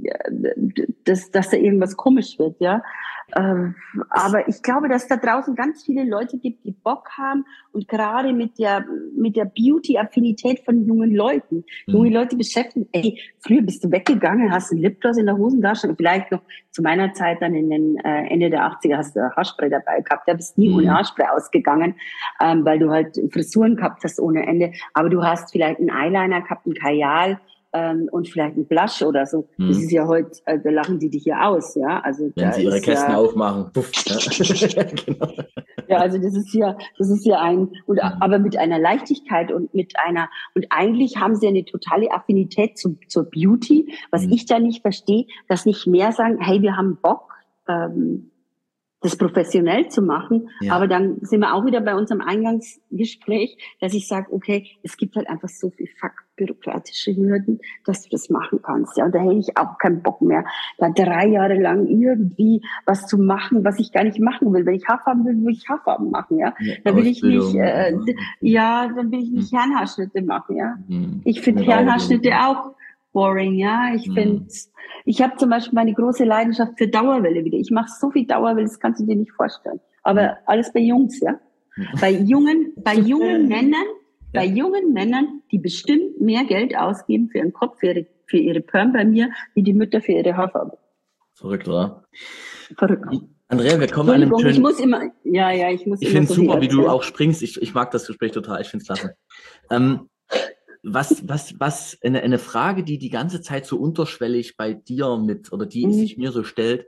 B: dass, dass da irgendwas komisch wird, ja. Ähm, aber ich glaube, dass da draußen ganz viele Leute gibt, die Bock haben, und gerade mit der mit der Beauty-Affinität von jungen Leuten. Mhm. Junge Leute beschäftigen, ey, früher bist du weggegangen, hast einen Lipgloss in der Hosentasche, vielleicht noch zu meiner Zeit dann in den äh, Ende der achtziger hast du Haarspray dabei gehabt, da bist nie mhm. ohne Haarspray ausgegangen, ähm, weil du halt Frisuren gehabt hast ohne Ende, aber du hast vielleicht einen Eyeliner gehabt, einen Kajal, ähm, und vielleicht ein Blush oder so. Mhm. Das ist ja heute, äh, da lachen die dich hier aus, ja. Also
A: wenn sie ihre Kästen ja, aufmachen. Puff, ja. Genau.
B: Ja, also das ist ja, das ist ja ein, und, mhm. aber mit einer Leichtigkeit und mit einer, und eigentlich haben sie eine totale Affinität zu, zur Beauty, was mhm. ich da nicht verstehe, dass nicht mehr sagen, hey, wir haben Bock, ähm, das professionell zu machen, ja. aber dann sind wir auch wieder bei unserem Eingangsgespräch, dass ich sage, okay, es gibt halt einfach so viel fuck bürokratische Hürden, dass du das machen kannst, ja, und da hätte ich auch keinen Bock mehr, da drei Jahre lang irgendwie was zu machen, was ich gar nicht machen will. Wenn ich Haarfarben will, will ich Haarfarben machen, ja, ja dann will ich nicht, äh, ja, dann will ich nicht hm. Herrenhaarschnitte machen, ja. Hm. Ich finde Herrenhaarschnitte auch boring, ja. Ich finde, mm. ich habe zum Beispiel meine große Leidenschaft für Dauerwelle wieder. Ich mache so viel Dauerwelle, das kannst du dir nicht vorstellen. Aber mm. alles bei Jungs, ja. Bei jungen, bei jungen Männern, ja. bei jungen Männern, die bestimmt mehr Geld ausgeben für ihren Kopf, für ihre, für ihre Perm bei mir, wie die Mütter für ihre Haarfarbe.
A: Verrückt, oder?
B: Verrückt.
A: Andrea, wir kommen an einem
B: Entschuldigung, ich
A: schönen...
B: muss immer, ja, ja, ich muss
A: Ich
B: immer
A: finde
B: so
A: es
B: viel
A: super, wie du
B: erzählen.
A: auch springst. Ich, ich mag das Gespräch total. Ich finde es klasse. Ähm, was, was, was, eine, eine Frage, die die ganze Zeit so unterschwellig bei dir mit, oder die sich
B: Mhm.
A: mir so stellt: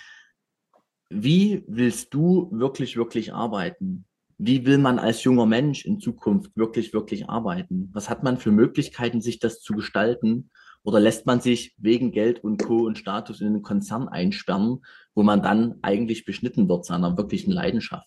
A: Wie willst du wirklich, wirklich arbeiten? Wie will man als junger Mensch in Zukunft wirklich, wirklich arbeiten? Was hat man für Möglichkeiten, sich das zu gestalten? Oder lässt man sich wegen Geld und Co. und Status in einen Konzern einsperren, wo man dann eigentlich beschnitten wird seiner wirklichen Leidenschaft?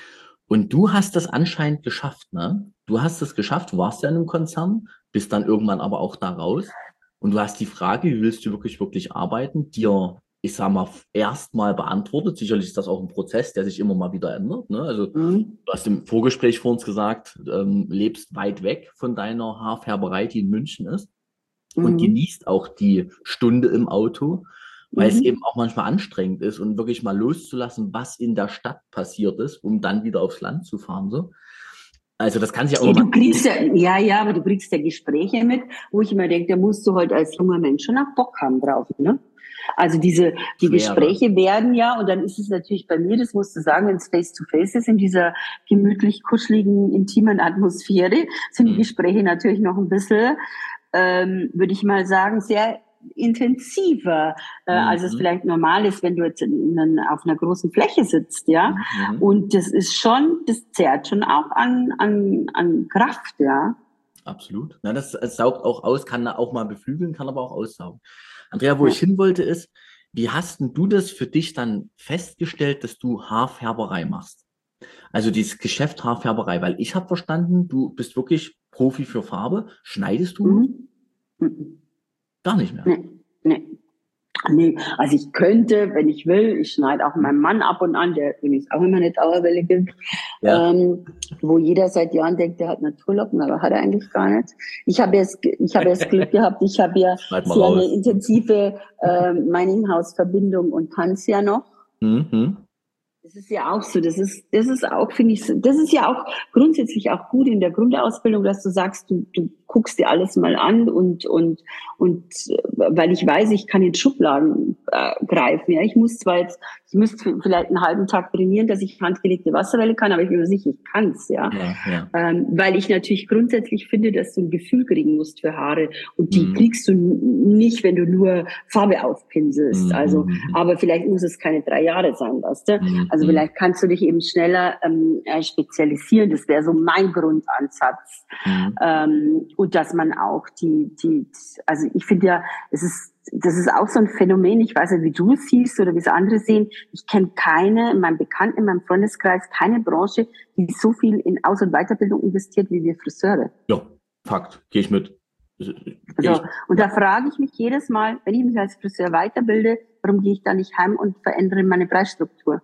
A: Und du hast das anscheinend geschafft, ne? Du hast es geschafft, du warst ja in einem Konzern, bist dann irgendwann aber auch da raus. Und du hast die Frage, wie willst du wirklich, wirklich arbeiten, dir, ich sag mal, erstmal beantwortet. Sicherlich ist das auch ein Prozess, der sich immer mal wieder ändert, ne? Also,
B: Mhm.
A: du hast im Vorgespräch vor uns gesagt, ähm, lebst weit weg von deiner Haarfärberei, die in München ist, und
B: Mhm.
A: genießt auch die Stunde im Auto, weil es eben
B: Mhm.
A: auch manchmal anstrengend ist und wirklich mal loszulassen, was in der Stadt passiert ist, um dann wieder aufs Land zu fahren. So. Also das kann sich auch
B: Ja,
A: nochmal.
B: du kriegst ja, ja, ja, aber du kriegst ja Gespräche mit, wo ich immer denke, da musst du halt als junger Mensch schon auch Bock haben drauf, ne? Also diese, die
A: Schwer, gell?
B: Gespräche werden ja, und dann ist es natürlich bei mir, das musst du sagen, wenn es face-to-face ist, in dieser gemütlich, kuscheligen, intimen Atmosphäre, sind die
A: Hm.
B: Gespräche natürlich noch ein bisschen, ähm, würde ich mal sagen, sehr intensiver, äh, als es
A: Mhm.
B: vielleicht normal ist, wenn du jetzt in, in, auf einer großen Fläche sitzt, ja.
A: Mhm. Mhm.
B: Und das ist schon, das zehrt schon auch an, an, an Kraft, ja.
A: Absolut. Na, das, es saugt auch aus, kann da auch mal beflügeln, kann aber auch aussaugen. Andrea, wo
B: Ja.
A: ich hin wollte, ist, wie hast denn du das für dich dann festgestellt, dass du Haarfärberei machst? Also dieses Geschäft Haarfärberei, weil ich habe verstanden, du bist wirklich Profi für Farbe. Schneidest du noch?
B: Mhm. Mhm.
A: Gar nicht mehr.
B: Nee, nee. Nee, also ich könnte, wenn ich will, ich schneide auch
A: Hm?
B: meinen Mann ab und an, der übrigens auch immer eine Dauerwelle gibt,
A: Ja.
B: ähm, wo jeder seit Jahren denkt, der hat Naturlocken, aber hat er eigentlich gar nicht. Ich habe jetzt, ich habe jetzt Glück gehabt, ich habe ja
A: Schneid mal
B: sehr eine
A: raus.
B: intensive äh, Mining-House-Verbindung und kann es ja noch.
A: Mhm.
B: Das ist ja auch so, das ist, das ist auch, finde ich, so- das ist ja auch grundsätzlich auch gut in der Grundausbildung, dass du sagst, du, du guckst dir alles mal an und, und, und, äh, weil ich weiß, ich kann in Schubladen äh, greifen, ja. Ich muss zwar jetzt, ich müsste vielleicht einen halben Tag trainieren, dass ich handgelegte Wasserwelle kann, aber ich bin mir sicher, ich kann's, ja.
A: Ja, ja.
B: Ähm, weil ich natürlich grundsätzlich finde, dass du ein Gefühl kriegen musst für Haare und die
A: Mhm.
B: kriegst du n- nicht, wenn du nur Farbe aufpinselst. Also,
A: Mhm.
B: aber vielleicht muss es keine drei Jahre sein, weißt du?
A: Mhm.
B: Also
A: Mhm.
B: vielleicht kannst du dich eben schneller ähm, äh, spezialisieren. Das wäre so mein Grundansatz.
A: Mhm.
B: Ähm, und dass man auch die, die, also ich finde ja, es ist, das ist auch so ein Phänomen. Ich weiß nicht, wie du es siehst oder wie es andere sehen. Ich kenne keine, in meinem Bekannten, in meinem Freundeskreis, keine Branche, die so viel in Aus- und Weiterbildung investiert wie wir Friseure.
A: Ja, Fakt. Gehe ich mit. Gehe
B: Also,
A: ich.
B: und da
A: Ja.
B: frage ich mich jedes Mal, wenn ich mich als Friseur weiterbilde, warum gehe ich da nicht heim und verändere meine Preisstruktur?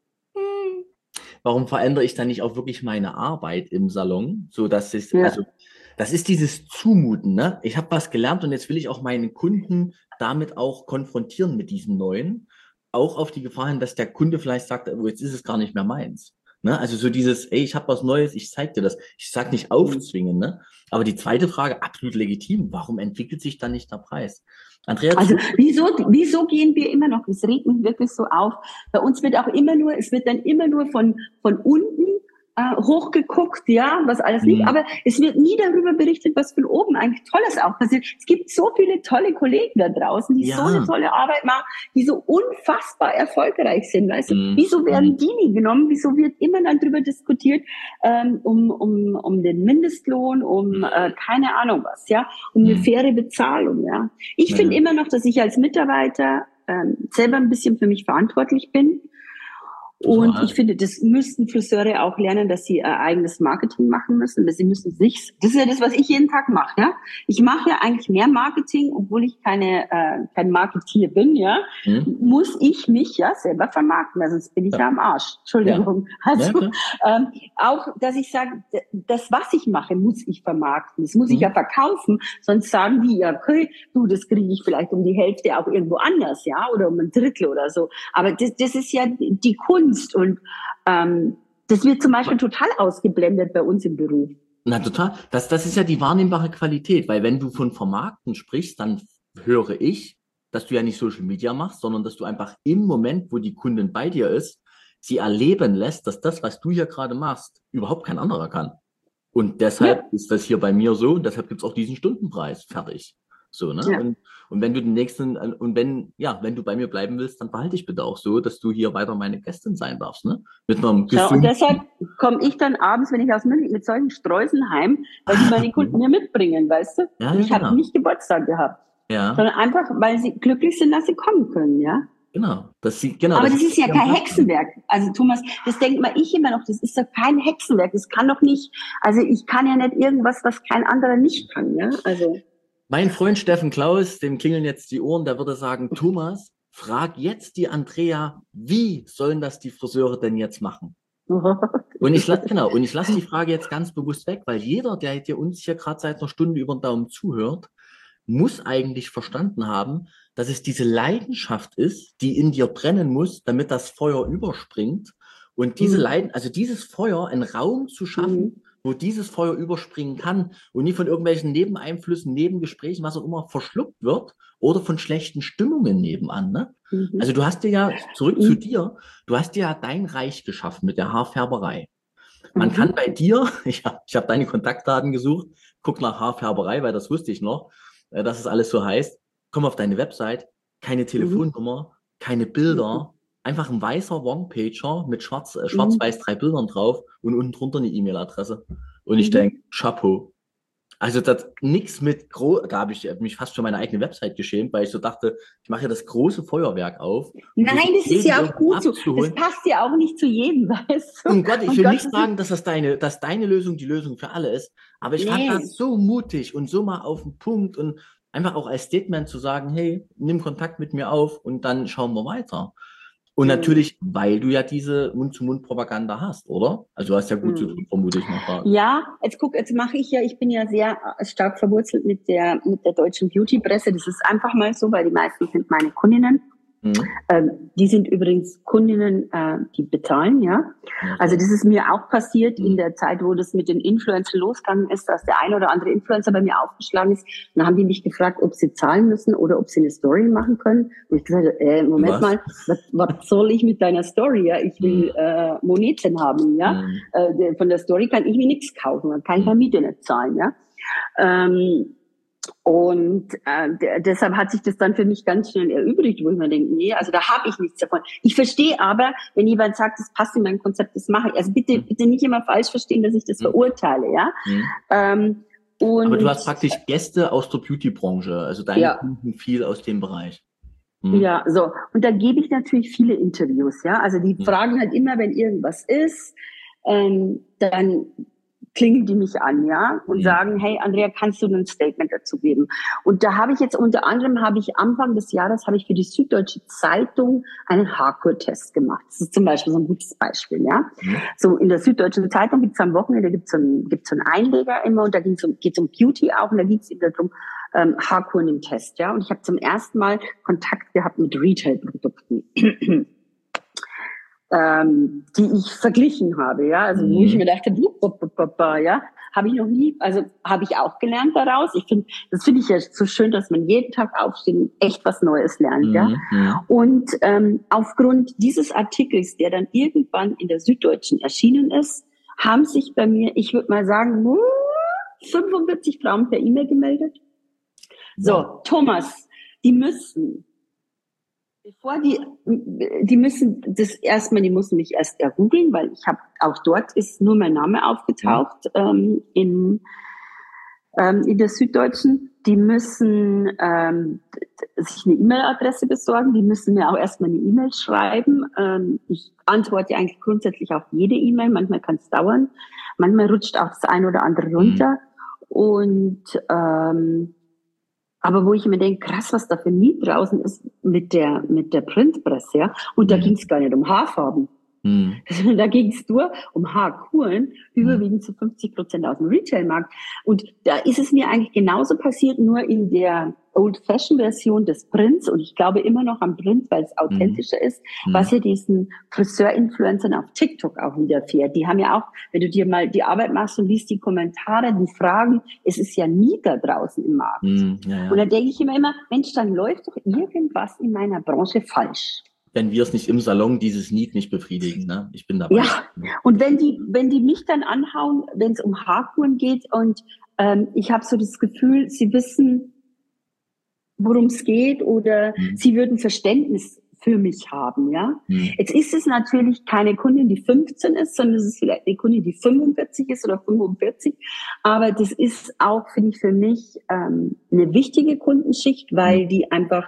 A: Warum verändere ich dann nicht auch wirklich meine Arbeit im Salon, so dass es,
B: Ja.
A: also, das ist dieses Zumuten, ne? Ich habe was gelernt und jetzt will ich auch meinen Kunden damit auch konfrontieren mit diesem Neuen, auch auf die Gefahr hin, dass der Kunde vielleicht sagt, oh, jetzt ist es gar nicht mehr meins. Ne? Also so dieses, ey, ich habe was Neues, ich zeig dir das. Ich sag nicht aufzwingen, ne? Aber die zweite Frage, absolut legitim, warum entwickelt sich dann nicht der Preis? Andrea,
B: Also
A: zu,
B: wieso, wieso gehen wir immer noch, es regt mich wirklich so auf, bei uns wird auch immer nur, es wird dann immer nur von, von unten äh, hochgeguckt, ja, was alles nicht,
A: hm,
B: aber es wird nie darüber berichtet, was von oben eigentlich Tolles auch passiert. Es gibt so viele tolle Kollegen da draußen, die so eine
A: ja,
B: tolle Arbeit machen, die so unfassbar erfolgreich sind, weißt du,
A: hm,
B: wieso werden
A: hm,
B: die nie genommen, wieso wird immer dann darüber diskutiert, ähm, um, um, um den Mindestlohn, um äh, keine Ahnung was, ja, um eine
A: hm,
B: faire Bezahlung, ja. Ich finde
A: naja,
B: immer noch, dass ich als Mitarbeiter ähm, selber ein bisschen für mich verantwortlich bin. Und ich
A: total.
B: finde, das müssten Friseure auch lernen, dass sie äh, eigenes Marketing machen müssen, dass sie müssen sich, das ist ja das, was ich jeden Tag mache, ja. Ich mache ja eigentlich mehr Marketing, obwohl ich keine, äh, kein Marketier bin, ja.
A: Hm,
B: Muss ich mich ja selber vermarkten, weil sonst bin ich ja
A: ja,
B: am Arsch.
A: ja,
B: Entschuldigung.
A: ja,
B: Also,
A: klar.
B: ähm, auch, dass ich sage, das, was ich mache, muss ich vermarkten. Das muss ich ja
A: Hm.
B: verkaufen. Sonst sagen die ja, okay, du, das kriege ich vielleicht um die Hälfte auch irgendwo anders, ja, oder um ein Drittel oder so. Aber das, das ist ja die Kunst. Und ähm, das wird zum Beispiel total ausgeblendet bei uns im Beruf.
A: Na, total. Das, das ist ja die wahrnehmbare Qualität, weil wenn du von Vermarkten sprichst, dann höre ich dass du ja nicht Social Media machst, sondern dass du einfach im Moment, wo die Kundin bei dir ist, sie erleben lässt, dass das, was du hier gerade machst, überhaupt kein anderer kann. Und deshalb
B: Ja.
A: ist das hier bei mir so und deshalb gibt's auch diesen Stundenpreis. Fertig. So, ne?
B: Ja.
A: Und, und wenn du den nächsten, und wenn, ja, wenn du bei mir bleiben willst, dann verhalte dich bitte auch so, dass du hier weiter meine Gästin sein darfst, ne? Mit einem
B: Schau, und
A: gesunden,
B: deshalb komme ich dann abends, wenn ich aus München mit solchen Streusen heim, weil die meine Kunden mir mitbringen, weißt du?
A: Ja,
B: Und ich
A: ja,
B: habe
A: genau.
B: nicht Geburtstag gehabt,
A: Ja,
B: sondern einfach, weil sie glücklich sind, dass sie kommen können, ja?
A: genau. Das sieht, genau.
B: Aber
A: Das
B: das ist ja
A: sieht
B: kein
A: am
B: Hexenwerk. Also Thomas, das denkt mal ich immer noch, das ist doch kein Hexenwerk. Das kann doch nicht, also ich kann ja nicht irgendwas, was kein anderer nicht kann, ja? Also.
A: Mein Freund Steffen Klaus, dem klingeln jetzt die Ohren, der würde sagen, Thomas, frag jetzt die Andrea, wie sollen das die Friseure denn jetzt machen? Und ich lasse genau, und ich lasse die Frage jetzt ganz bewusst weg, weil jeder, der dir uns hier gerade seit einer Stunde über den Daumen zuhört, muss eigentlich verstanden haben, dass es diese Leidenschaft ist, die in dir brennen muss, damit das Feuer überspringt. Und diese
B: Mhm.
A: Leiden, also dieses Feuer, einen Raum zu schaffen,
B: Mhm.
A: wo dieses Feuer überspringen kann und nicht von irgendwelchen Nebeneinflüssen, Nebengesprächen, was auch immer, verschluckt wird oder von schlechten Stimmungen nebenan. Ne?
B: Mhm.
A: Also du hast dir ja, zurück zu
B: Mhm.
A: dir, du hast dir ja dein Reich geschaffen mit der Haarfärberei. Man
B: Mhm.
A: kann bei dir, ich habe ich hab deine Kontaktdaten gesucht, guck nach Haarfärberei, weil das wusste ich noch, äh, dass es alles so heißt. Komm auf deine Website, keine Telefonnummer, keine Bilder, einfach ein weißer One-Pager mit schwarz, äh,
B: Mhm.
A: schwarz-weiß drei Bildern drauf und unten drunter eine E-Mail-Adresse. Und ich
B: Mhm.
A: denke, Chapeau. Also das nix mit groß, da habe ich mich fast für meine eigene Website geschämt, weil ich so dachte, ich mache ja das große Feuerwerk auf und
B: Nein,
A: versuche
B: das ist
A: jeden
B: ja auch
A: irgendwie
B: gut so. Das
A: abzuholen.
B: passt ja auch nicht zu jedem, weißt du?
A: Um Gott, ich
B: Um
A: will nicht
B: Gottes Willen.
A: sagen, dass das deine, dass deine Lösung die Lösung für alle ist, aber ich fand
B: Nee.
A: das so mutig und so mal auf den Punkt und einfach auch als Statement zu sagen, hey, nimm Kontakt mit mir auf und dann schauen wir weiter. Und
B: Mhm.
A: natürlich, weil du ja diese Mund-zu-Mund-Propaganda hast, oder? Also du hast ja gut zu tun,
B: Mhm.
A: vermute ich mal.
B: Ja, jetzt guck, jetzt mache ich ja, ich bin ja sehr äh, stark verwurzelt mit der, mit der deutschen Beauty-Presse. Das ist einfach mal so, weil die meisten sind meine Kundinnen.
A: Mhm.
B: Ähm, die sind übrigens Kundinnen, äh, die bezahlen, ja.
A: Ja,
B: Also
A: so.
B: das ist mir auch passiert
A: Mhm.
B: in der Zeit, wo das mit den Influencern losgegangen ist, dass der ein oder andere Influencer bei mir aufgeschlagen ist. Dann haben die mich gefragt, ob sie zahlen müssen oder ob sie eine Story machen können. Und ich gesagt, äh, Moment
A: Was?
B: mal, was, was soll ich mit deiner Story? Ja, ich will
A: Mhm.
B: äh, Moneten haben, ja.
A: Mhm.
B: Äh, von der Story kann ich mir nichts kaufen, dann kann ich meine Miete nicht zahlen, ja. Ähm, und äh, d- deshalb hat sich das dann für mich ganz schnell erübrigt, wo ich mir denke, nee, also da habe ich nichts davon. Ich verstehe aber, wenn jemand sagt, das passt in mein Konzept, das mache ich. Also bitte,
A: Mhm.
B: bitte nicht immer falsch verstehen, dass ich das
A: Mhm.
B: verurteile, ja.
A: Mhm.
B: Ähm, und
A: Aber du hast praktisch Gäste aus der Beauty-Branche, also deine
B: ja,
A: Kunden viel aus dem Bereich. Mhm.
B: ja, so. Und da gebe ich natürlich viele Interviews, ja. Also die
A: Mhm.
B: fragen halt immer, wenn irgendwas ist, ähm, dann klingeln die mich an, ja, und
A: Mhm.
B: sagen, hey, Andrea, kannst du ein Statement dazu geben? Und da habe ich jetzt unter anderem, habe ich Anfang des Jahres, habe ich für die Süddeutsche Zeitung einen Hardcore-Test gemacht. Das ist zum Beispiel so ein gutes Beispiel, ja.
A: Mhm.
B: So, in der Süddeutschen Zeitung gibt es am Wochenende, gibt's so einen, gibt's so einen Einleger immer, und da geht's um, geht's um Beauty auch, und da geht's immer darum, ähm, Hardcore in dem Test, ja. Und ich habe zum ersten Mal Kontakt gehabt mit Retail-Produkten. Ähm, die ich verglichen habe, ja, also wo ich
A: Mhm.
B: mir dachte, bup, bup, bup, bup, ja, habe ich noch nie, also habe ich auch gelernt daraus. Ich finde, das finde ich ja so schön, dass man jeden Tag aufsteht und echt was Neues lernt, ja.
A: Mhm. Mhm.
B: Und ähm, aufgrund dieses Artikels, der dann irgendwann in der Süddeutschen erschienen ist, haben sich bei mir, ich würde mal sagen, fünfundvierzig Frauen per E-Mail gemeldet. So,
A: Wow.
B: Thomas, die müssen Bevor die, die müssen das erstmal, die müssen mich erst ergoogeln, weil ich habe, auch dort ist nur mein Name aufgetaucht, ähm, in, ähm, in der Süddeutschen. Die müssen ähm, sich eine E-Mail-Adresse besorgen, die müssen mir auch erstmal eine E-Mail schreiben. Ähm, ich antworte eigentlich grundsätzlich auf jede E-Mail, manchmal kann es dauern, manchmal rutscht auch das eine oder andere runter. Und ähm, aber wo ich mir denke, krass, was da für ein Lied draußen ist mit der, mit der Printpresse, ja. Und da
A: Mhm.
B: ging es gar nicht um Haarfarben.
A: Mhm.
B: Da ging es nur um Haarkuren, überwiegend zu fünfzig Prozent aus dem Retailmarkt. Und da ist es mir eigentlich genauso passiert, nur in der, Old-Fashion-Version des Prints und ich glaube immer noch am Print, weil es authentischer mhm. ist, mhm. was ja diesen Friseur-Influencern auf TikTok auch widerfährt. Die haben ja auch, wenn du dir mal die Arbeit machst und liest die Kommentare, die Fragen, es ist ja nie da draußen im Markt. Mhm, ja, ja. Und da denke ich immer, immer, Mensch, dann läuft doch irgendwas in meiner Branche falsch.
A: Wenn wir es nicht im Salon dieses Need nicht befriedigen, ne? Ich bin dabei.
B: Ja, und wenn die, wenn die mich dann anhauen, wenn es um Haarkuren geht und ähm, ich habe so das Gefühl, sie wissen, worum es geht oder mhm. sie würden Verständnis für mich haben, ja. Mhm. Jetzt ist es natürlich keine Kundin, die fünfzehn ist, sondern es ist vielleicht eine Kundin, die fünfundvierzig ist oder fünfundvierzig. Aber das ist auch, finde ich, für mich ähm, eine wichtige Kundenschicht, weil mhm. die einfach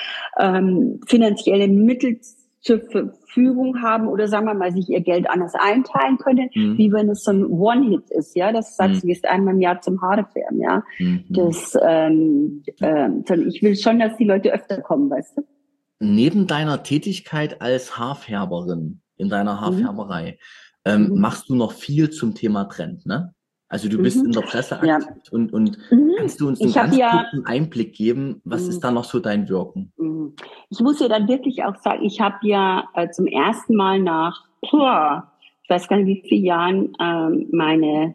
B: ähm, finanzielle Mittel zur Verfügung haben oder sagen wir mal, sich ihr Geld anders einteilen können, mhm. wie wenn es so ein One-Hit ist, ja, das sagst mhm. du, gehst einmal im Jahr zum Haarefärben, ja, mhm. das, ähm, ähm, ich will schon, dass die Leute öfter kommen, weißt du.
A: Neben deiner Tätigkeit als Haarfärberin in deiner Haarfärberei, mhm. ähm, mhm. machst du noch viel zum Thema Trend, ne? Also du bist mhm. in der Presse aktiv ja. und, und mhm. kannst du uns einen ich ganz ja, kurzen Einblick geben, was mhm. ist da noch so dein Wirken?
B: Ich muss ja dann wirklich auch sagen, ich habe ja äh, zum ersten Mal nach, boah, ich weiß gar nicht wie viele Jahren, ähm, meine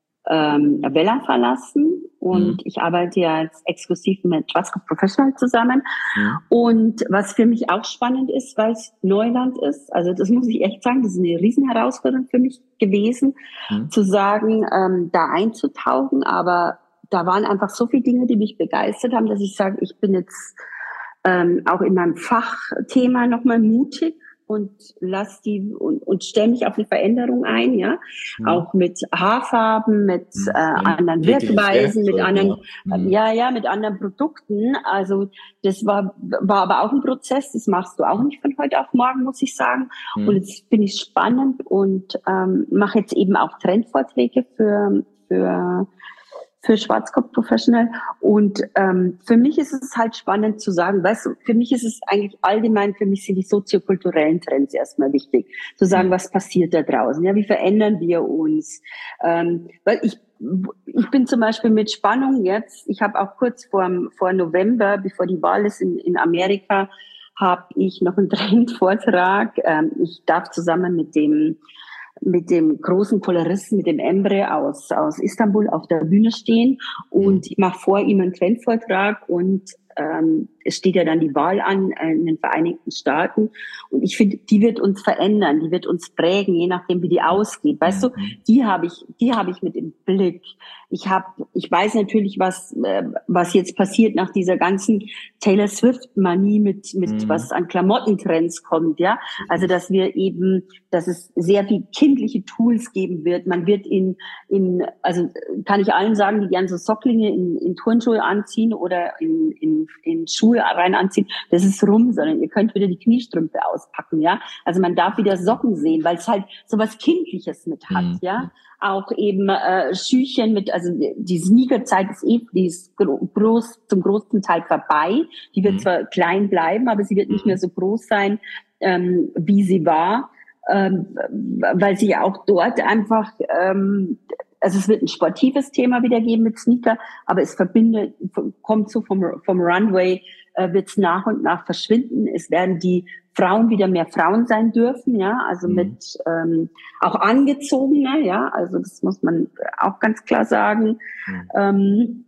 B: ähm, Wella verlassen und mhm. ich arbeite ja jetzt exklusiv mit Schwarzkopf Professional zusammen mhm. und was für mich auch spannend ist, weil es Neuland ist, also das muss ich echt sagen, das ist eine Riesenherausforderung für mich gewesen, mhm. zu sagen, ähm, da einzutauchen, aber da waren einfach so viele Dinge, die mich begeistert haben, dass ich sage, ich bin jetzt ähm, auch in meinem Fachthema nochmal mutig und lass die und, und stelle mich auf eine Veränderung ein, ja, mhm. auch mit Haarfarben, mit äh, anderen Wirkweisen, mit anderen, ja. Mhm. ja, ja, mit anderen Produkten. Also das war war aber auch ein Prozess. Das machst du auch nicht von heute auf morgen, muss ich sagen. Mhm. Und jetzt bin ich spannend und ähm, mache jetzt eben auch Trendvorträge für für für Schwarzkopf Professional. Und ähm, für mich ist es halt spannend zu sagen, weißt du, für mich ist es eigentlich allgemein, für mich sind die soziokulturellen Trends erstmal wichtig. Zu sagen, was passiert da draußen? Ja, wie verändern wir uns? Ähm, weil ich ich bin zum Beispiel mit Spannung jetzt, ich habe auch kurz vor, vor November, bevor die Wahl ist in, in Amerika, habe ich noch einen Trendvortrag. Ähm, ich darf zusammen mit dem mit dem großen Koloristen, mit dem Emre aus, aus Istanbul auf der Bühne stehen und ich mache vor ihm einen Trendvortrag und ähm, es steht ja dann die Wahl an in den Vereinigten Staaten und ich finde, die wird uns verändern, die wird uns prägen, je nachdem wie die ausgeht. Weißt du, die habe ich, die habe ich mit im Blick. Ich habe, ich weiß natürlich, was äh, was jetzt passiert nach dieser ganzen Taylor Swift Manie mit mit mhm. was an Klamottentrends kommt, ja. Also dass wir eben, dass es sehr viel kindliche Tools geben wird. Man wird in in also kann ich allen sagen, die gerne so Socklinge in, in Turnschuhe anziehen oder in in in Schuhe rein anziehen, das ist rum, sondern ihr könnt wieder die Kniestrümpfe auspacken, ja. Also man darf wieder Socken sehen, weil es halt so was Kindliches mit hat, mhm. ja. Auch eben äh, Schüchen mit, also die Sneakerzeit ist eh, die ist groß, zum großen Teil vorbei. Die wird mhm. zwar klein bleiben, aber sie wird nicht mehr so groß sein, ähm, wie sie war, ähm, weil sie ja auch dort einfach ähm, also es wird ein sportives Thema wieder geben mit Sneaker, aber es verbindet, kommt so vom, vom Runway, äh, wird es nach und nach verschwinden. Es werden die Frauen wieder mehr Frauen sein dürfen, ja, also mhm. mit ähm, auch angezogener, ja, also das muss man auch ganz klar sagen. Mhm. Ähm,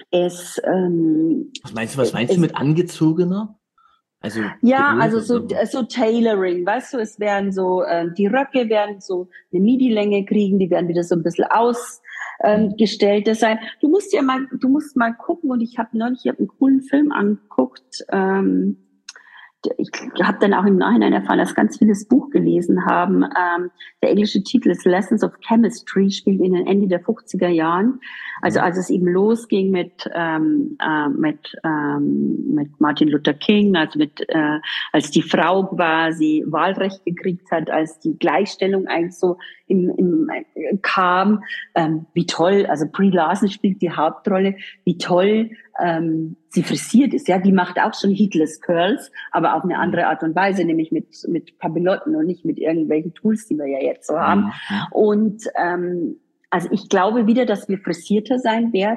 B: es, ähm,
A: was meinst du, was meinst es, du mit angezogener?
B: Also ja, also so, so Tailoring, weißt du, es werden so, äh, die Röcke werden so eine Midi-Länge kriegen, die werden wieder so ein bisschen ausgestellter ähm, sein. Du musst ja mal, du musst mal gucken und ich habe neulich, ich habe einen coolen Film angeguckt, ähm, ich habe dann auch im Nachhinein erfahren, dass ganz viele das Buch gelesen haben. Ähm, der englische Titel ist Lessons of Chemistry, spielt in den Ende der fünfziger Jahren. Also als es eben losging mit ähm, äh, mit ähm, mit Martin Luther King, also mit äh, als die Frau quasi Wahlrecht gekriegt hat, als die Gleichstellung eigentlich so im, im, äh, kam, ähm, wie toll, also Brie Larson spielt die Hauptrolle, wie toll ähm, sie frisiert ist, ja, die macht auch schon Heatless Curls, aber auf eine andere Art und Weise, nämlich mit mit Papillotten und nicht mit irgendwelchen Tools, die wir ja jetzt so haben. Mhm. Und ähm, also ich glaube wieder, dass wir frisierter sein werden,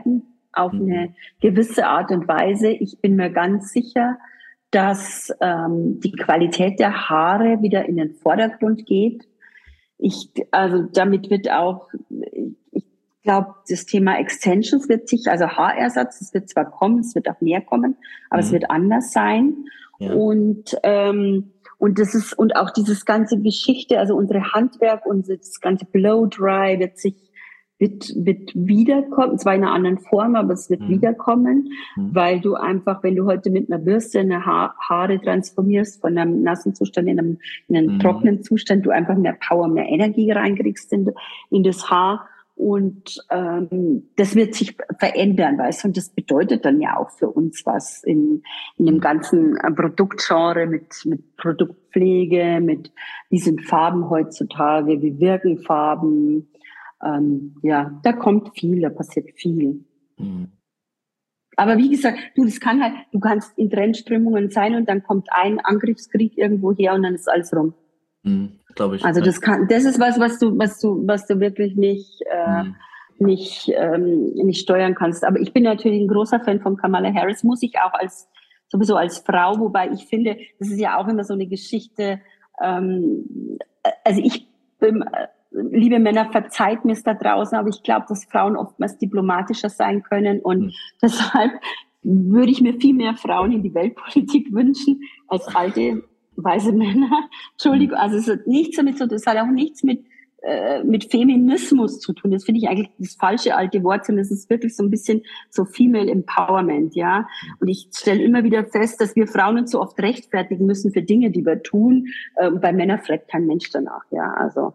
B: auf
A: Mhm.
B: eine gewisse Art und Weise. Ich bin mir ganz sicher, dass ähm, die Qualität der Haare wieder in den Vordergrund geht. Ich, also damit wird auch, ich glaube, das Thema Extensions wird sich, also Haarersatz, es wird zwar kommen, es wird auch mehr kommen, aber
A: Mhm.
B: es wird anders sein.
A: Ja.
B: Und ähm, und das ist und auch dieses ganze Geschichte, also unsere Handwerk und das ganze Blow Dry wird sich wird wird wiederkommen, zwar in einer anderen Form, aber es wird
A: Mhm.
B: wiederkommen,
A: Mhm.
B: weil du einfach, wenn du heute mit einer Bürste eine ha- Haare transformierst von einem nassen Zustand in einem, in einen
A: Mhm.
B: trockenen Zustand, du einfach mehr Power, mehr Energie reinkriegst in, in das Haar. Und ähm, das wird sich verändern, weißt du, und das bedeutet dann ja auch für uns was in, in dem ganzen äh, Produktgenre mit, mit Produktpflege, mit wie sind Farben heutzutage, wie wirken Farben. Ähm, ja, da kommt viel, da passiert viel.
A: Mhm.
B: Aber wie gesagt, du, das kann halt, du kannst in Trendströmungen sein und dann kommt ein Angriffskrieg irgendwo her und dann ist alles rum.
A: Mhm. Glaube ich.
B: Also
A: Ja.
B: das kann, das ist was, was du, was du, was du wirklich nicht, äh,
A: Mhm.
B: nicht, ähm, nicht steuern kannst. Aber ich bin natürlich ein großer Fan von Kamala Harris, muss ich auch als sowieso als Frau, wobei ich finde, das ist ja auch immer so eine Geschichte. Ähm, also ich bin, äh, liebe Männer, verzeiht mir es da draußen, aber ich glaube, dass Frauen oftmals diplomatischer sein können und
A: Mhm.
B: deshalb würde ich mir viel mehr Frauen in die Weltpolitik wünschen als alte weiße Männer. Entschuldigung, also es hat nichts damit zu tun, es hat auch nichts mit äh, mit Feminismus zu tun. Das finde ich eigentlich das falsche alte Wort, sondern es ist wirklich so ein bisschen so Female Empowerment, ja. Und ich stelle immer wieder fest, dass wir Frauen uns so oft rechtfertigen müssen für Dinge, die wir tun. Ähm, bei Männern fragt kein Mensch danach, ja. Also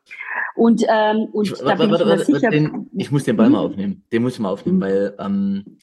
B: und ähm, und
A: Ich,
B: da
A: warte,
B: bin ich
A: warte,
B: mir
A: warte,
B: sicher.
A: den, ich muss den Ball mal
B: Hm?
A: aufnehmen. Den muss ich mal aufnehmen,
B: Hm.
A: weil ähm,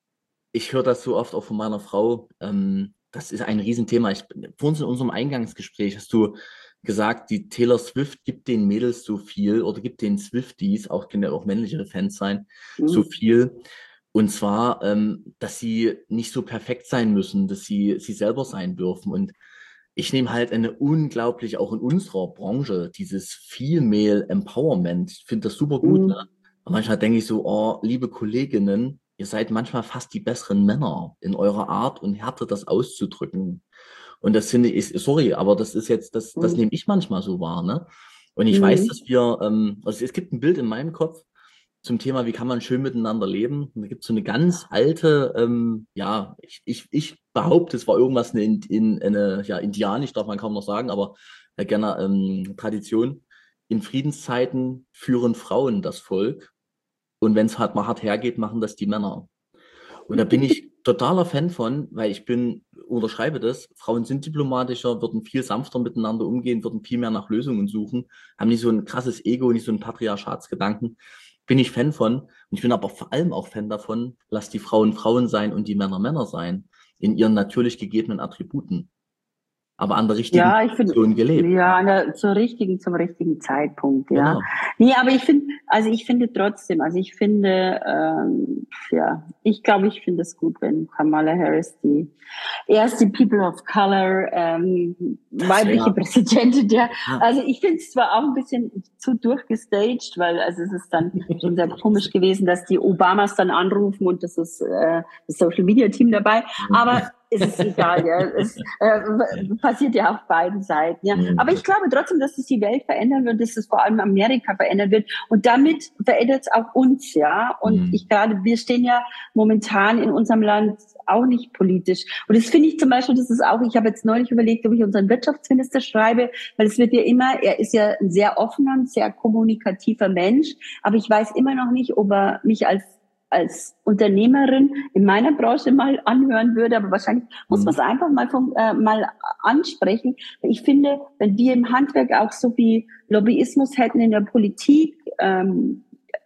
A: ich höre das so oft auch von meiner Frau. Ähm, das ist ein Riesenthema. Ich, vorhin in unserem Eingangsgespräch hast du gesagt, die Taylor Swift gibt den Mädels so viel oder gibt den Swifties, auch können ja auch männliche Fans sein, so
B: Hm.
A: viel. Und zwar, ähm, dass sie nicht so perfekt sein müssen, dass sie sie selber sein dürfen. Und ich nehme halt eine unglaublich, auch in unserer Branche, dieses Female Empowerment. Ich finde das super gut, ne?
B: Hm.
A: Aber manchmal denke ich so, oh, liebe Kolleginnen, ihr seid manchmal fast die besseren Männer in eurer Art und Härte, das auszudrücken. Und das finde ich, sorry, aber das ist jetzt, das, das
B: Hm.
A: nehme ich manchmal so wahr, ne? Und ich weiß,
B: Hm.
A: dass wir, ähm, also es gibt ein Bild in meinem Kopf zum Thema, wie kann man schön miteinander leben. Und da gibt es so eine ganz alte, ähm, ja, ich, ich, ich behaupte, es war irgendwas in, in eine, ja, indianisch, darf man kaum noch sagen, aber äh, gerne ähm, Tradition. In Friedenszeiten führen Frauen das Volk und wenn es halt mal hart hergeht, machen das die Männer. Und da bin ich totaler Fan von, weil ich bin, unterschreibe das, Frauen sind diplomatischer, würden viel sanfter miteinander umgehen, würden viel mehr nach Lösungen suchen, haben nicht so ein krasses Ego, nicht so einen Patriarchatsgedanken. Bin ich Fan von. Und ich bin aber vor allem auch Fan davon, lass die Frauen Frauen sein und die Männer Männer sein, in ihren natürlich gegebenen Attributen, aber an der richtigen
B: Ja, ich finde,
A: Position gelebt.
B: ja, na, zur richtigen, zum richtigen Zeitpunkt, ja.
A: Genau.
B: Nee, aber ich finde, also ich finde trotzdem, also ich finde, ähm, ja, ich glaube, ich finde es gut, wenn Kamala Harris die erste People of Color ähm,
A: Das
B: weibliche
A: wäre,
B: Präsidentin, der,
A: ja.
B: also ich finde es zwar auch ein bisschen zu durchgestaged, weil also es ist dann schon sehr komisch gewesen, dass die Obamas dann anrufen und das ist äh, das Social Media Team dabei, aber es ist egal, ja. Es äh, passiert ja auf beiden Seiten, ja. Aber ich glaube trotzdem, dass es die Welt verändern wird, dass es vor allem Amerika verändern wird. Und damit verändert es auch uns, ja. Und ich gerade, wir stehen ja momentan in unserem Land auch nicht politisch. Und das finde ich zum Beispiel, das ist auch, ich habe jetzt neulich überlegt, ob ich unseren Wirtschaftsminister schreibe, weil es wird ja immer, er ist ja ein sehr offener, ein sehr kommunikativer Mensch, aber ich weiß immer noch nicht, ob er mich als als Unternehmerin in meiner Branche mal anhören würde, aber wahrscheinlich muss man es einfach mal von, äh, mal ansprechen. Ich finde, wenn wir im Handwerk auch so viel Lobbyismus hätten in der Politik, ähm,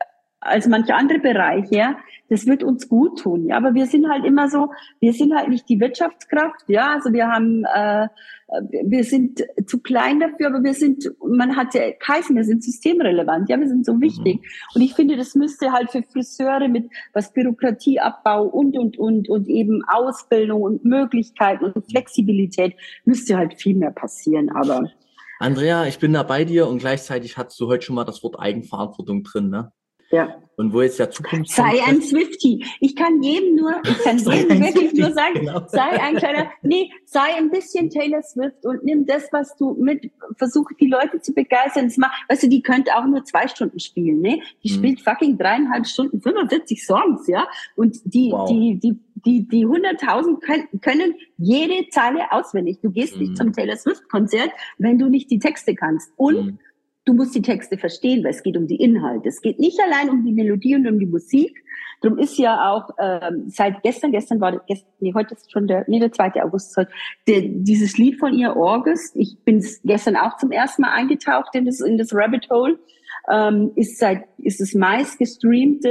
B: als manche andere Bereiche, ja, das wird uns gut tun. Ja, aber wir sind halt immer so, wir sind halt nicht die Wirtschaftskraft, ja, also wir haben, äh, wir sind zu klein dafür, aber wir sind, man hat ja geheißen, wir sind systemrelevant, ja, wir sind so wichtig. Und ich finde, das müsste halt für Friseure mit was Bürokratieabbau und, und, und, und eben Ausbildung und Möglichkeiten und Flexibilität müsste halt viel mehr passieren, aber.
A: Andrea, ich bin da bei dir und gleichzeitig hattest du heute schon mal das Wort Eigenverantwortung drin, ne?
B: Ja.
A: Und wo jetzt der Zukunft
B: sei ein Swiftie. Ich kann jedem nur, ich kann jedem wirklich Swiftie, nur sagen, genau. sei ein kleiner, nee, sei ein bisschen Taylor Swift und nimm das, was du mit, versuch die Leute zu begeistern. Das macht, weißt du, die könnte auch nur zwei Stunden spielen, ne? Die mhm. spielt fucking dreieinhalb Stunden, fünfundvierzig Songs, ja? Und die, wow. die, die, die, die hunderttausend können, können jede Zeile auswendig. Du gehst mhm. nicht zum Taylor Swift Konzert, wenn du nicht die Texte kannst. Und mhm. du musst die Texte verstehen, weil es geht um die Inhalte. Es geht nicht allein um die Melodie und um die Musik. Darum ist ja auch ähm, seit gestern, gestern war gestern, nee, heute ist schon der, nee, der zweite August, der, dieses Lied von ihr, August. Ich bin gestern auch zum ersten Mal eingetaucht in das in das Rabbit Hole. Ähm, ist seit ist das meist gestreamte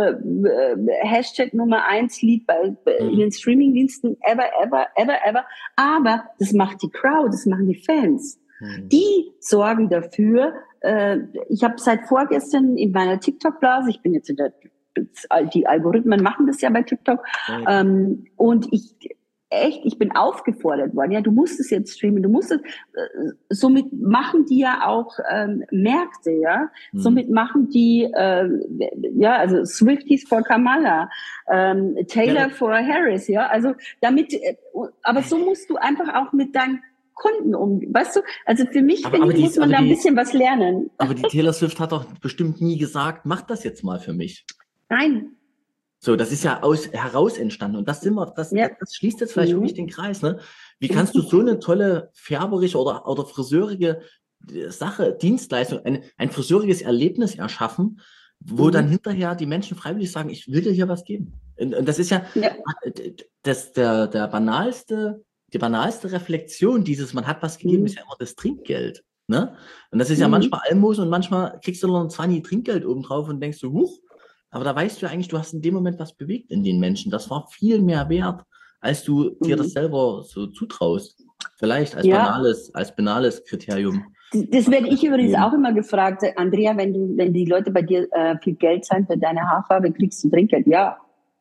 B: äh, Hashtag Nummer eins Lied bei, bei in den Streamingdiensten ever, ever, ever, ever. Aber das macht die Crowd, das machen die Fans. Die sorgen dafür, äh, ich habe seit vorgestern in meiner TikTok-Blase, ich bin jetzt in der, die Algorithmen machen das ja bei TikTok, okay. ähm, und ich, echt, ich bin aufgefordert worden, ja, du musst es jetzt streamen, du musst es, äh, somit machen die ja auch ähm, Märkte, ja, mhm. somit machen die, äh, ja, also Swifties for Kamala, ähm, Taylor ja. for Harris, ja, also damit, äh, aber so musst du einfach auch mit deinen Kunden um, weißt du? Also für mich, aber, aber ich, muss man da ein die, bisschen was lernen.
A: Aber die Taylor Swift hat doch bestimmt nie gesagt, mach das jetzt mal für mich.
B: Nein.
A: So, das ist ja aus, heraus entstanden und das sind wir, das, ja. das schließt jetzt vielleicht mhm. wirklich den Kreis, ne? Wie kannst du so eine tolle färberische oder, oder friseurige Sache, Dienstleistung, ein, ein friseuriges Erlebnis erschaffen, wo mhm. dann hinterher die Menschen freiwillig sagen, ich will dir hier was geben. Und, und das ist ja, ja. Das, der, der banalste Die banalste Reflexion dieses, man hat was gegeben, mhm. ist ja immer das Trinkgeld. Ne? Und das ist ja mhm. manchmal Almosen und manchmal kriegst du noch ein zwanzig Trinkgeld obendrauf und denkst du, huch, aber da weißt du eigentlich, du hast in dem Moment was bewegt in den Menschen. Das war viel mehr wert, als du mhm. dir das selber so zutraust. Vielleicht als, ja. banales, als banales Kriterium.
B: Das werde ich übrigens auch immer gefragt. Andrea, wenn du, wenn die Leute bei dir äh, viel Geld zahlen für deine Haarfarbe, kriegst du Trinkgeld? Ja.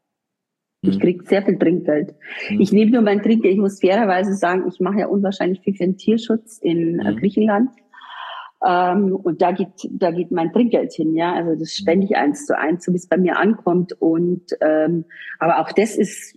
B: Ich kriege sehr viel Trinkgeld. Mhm. Ich nehme nur mein Trinkgeld. Ich muss fairerweise sagen, ich mache ja unwahrscheinlich viel für den Tierschutz in mhm. Griechenland. Ähm, und da geht, da geht mein Trinkgeld hin, ja. Also das spende ich eins zu eins, so wie es bei mir ankommt. Und, ähm, aber auch das ist,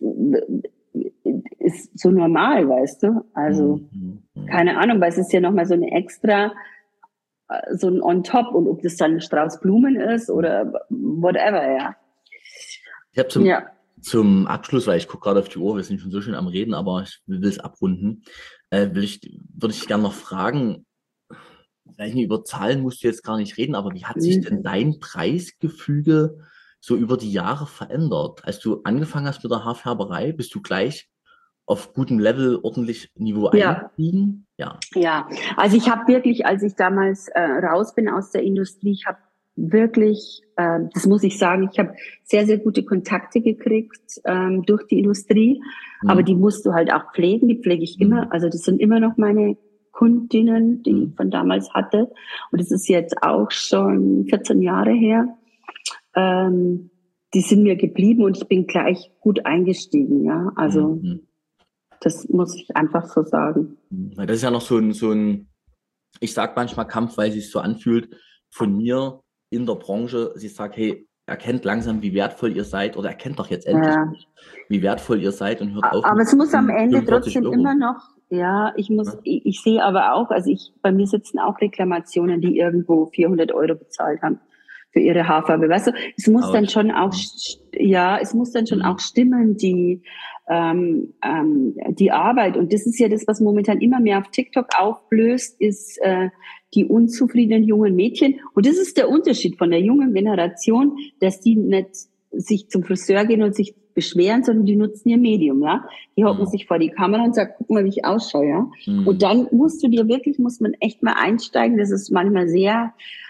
B: ist so normal, weißt du? Also, mhm. keine Ahnung, weil es ist ja nochmal so eine extra, so ein on top. Und ob das dann ein Strauß Blumen ist oder whatever, ja.
A: Ich habe zum, ja. Zum Abschluss, weil ich gucke gerade auf die Uhr, wir sind schon so schön am Reden, aber ich will es abrunden, äh, will ich, würde ich gerne noch fragen, vielleicht nicht über Zahlen musst du jetzt gar nicht reden, aber wie hat sich denn dein Preisgefüge so über die Jahre verändert? Als du angefangen hast mit der Haarfärberei, bist du gleich auf gutem Level ordentlich Niveau
B: ja.
A: eingestiegen? Ja.
B: Ja, also ich habe wirklich, als ich damals äh, raus bin aus der Industrie, ich habe wirklich, äh, das muss ich sagen, ich habe sehr, sehr gute Kontakte gekriegt ähm, durch die Industrie, mhm. aber die musst du halt auch pflegen, die pflege ich immer, also das sind immer noch meine Kundinnen, die ich von damals hatte und das ist jetzt auch schon vierzehn Jahre her, ähm, die sind mir geblieben und ich bin gleich gut eingestiegen, ja, also mhm. das muss ich einfach so sagen.
A: Das ist ja noch so ein, so ein, ich sag manchmal Kampf, weil es sich so anfühlt, von mir in der Branche, sie sagt, hey, erkennt langsam, wie wertvoll ihr seid, oder erkennt doch jetzt endlich, ja. wie wertvoll ihr seid und hört auf.
B: Aber es muss am Ende trotzdem Euro. Immer noch, ja, ich muss, ja. ich, ich sehe aber auch, also ich, bei mir sitzen auch Reklamationen, die irgendwo vierhundert Euro bezahlt haben für ihre Haarfarbe, weißt du, es muss aber dann schon auch, ja, es muss dann schon mhm. auch stimmen, die, ähm, ähm, die Arbeit, und das ist ja das, was momentan immer mehr auf TikTok aufblößt, ist äh, die unzufriedenen jungen Mädchen, und das ist der Unterschied von der jungen Generation, dass die nicht sich zum Friseur gehen und sich beschweren, sondern die nutzen ihr Medium, ja. Die hocken mhm. sich vor die Kamera und sagen, guck mal, wie ich ausschaue, ja. Mhm. Und dann musst du dir wirklich, muss man echt mal einsteigen, das ist manchmal sehr,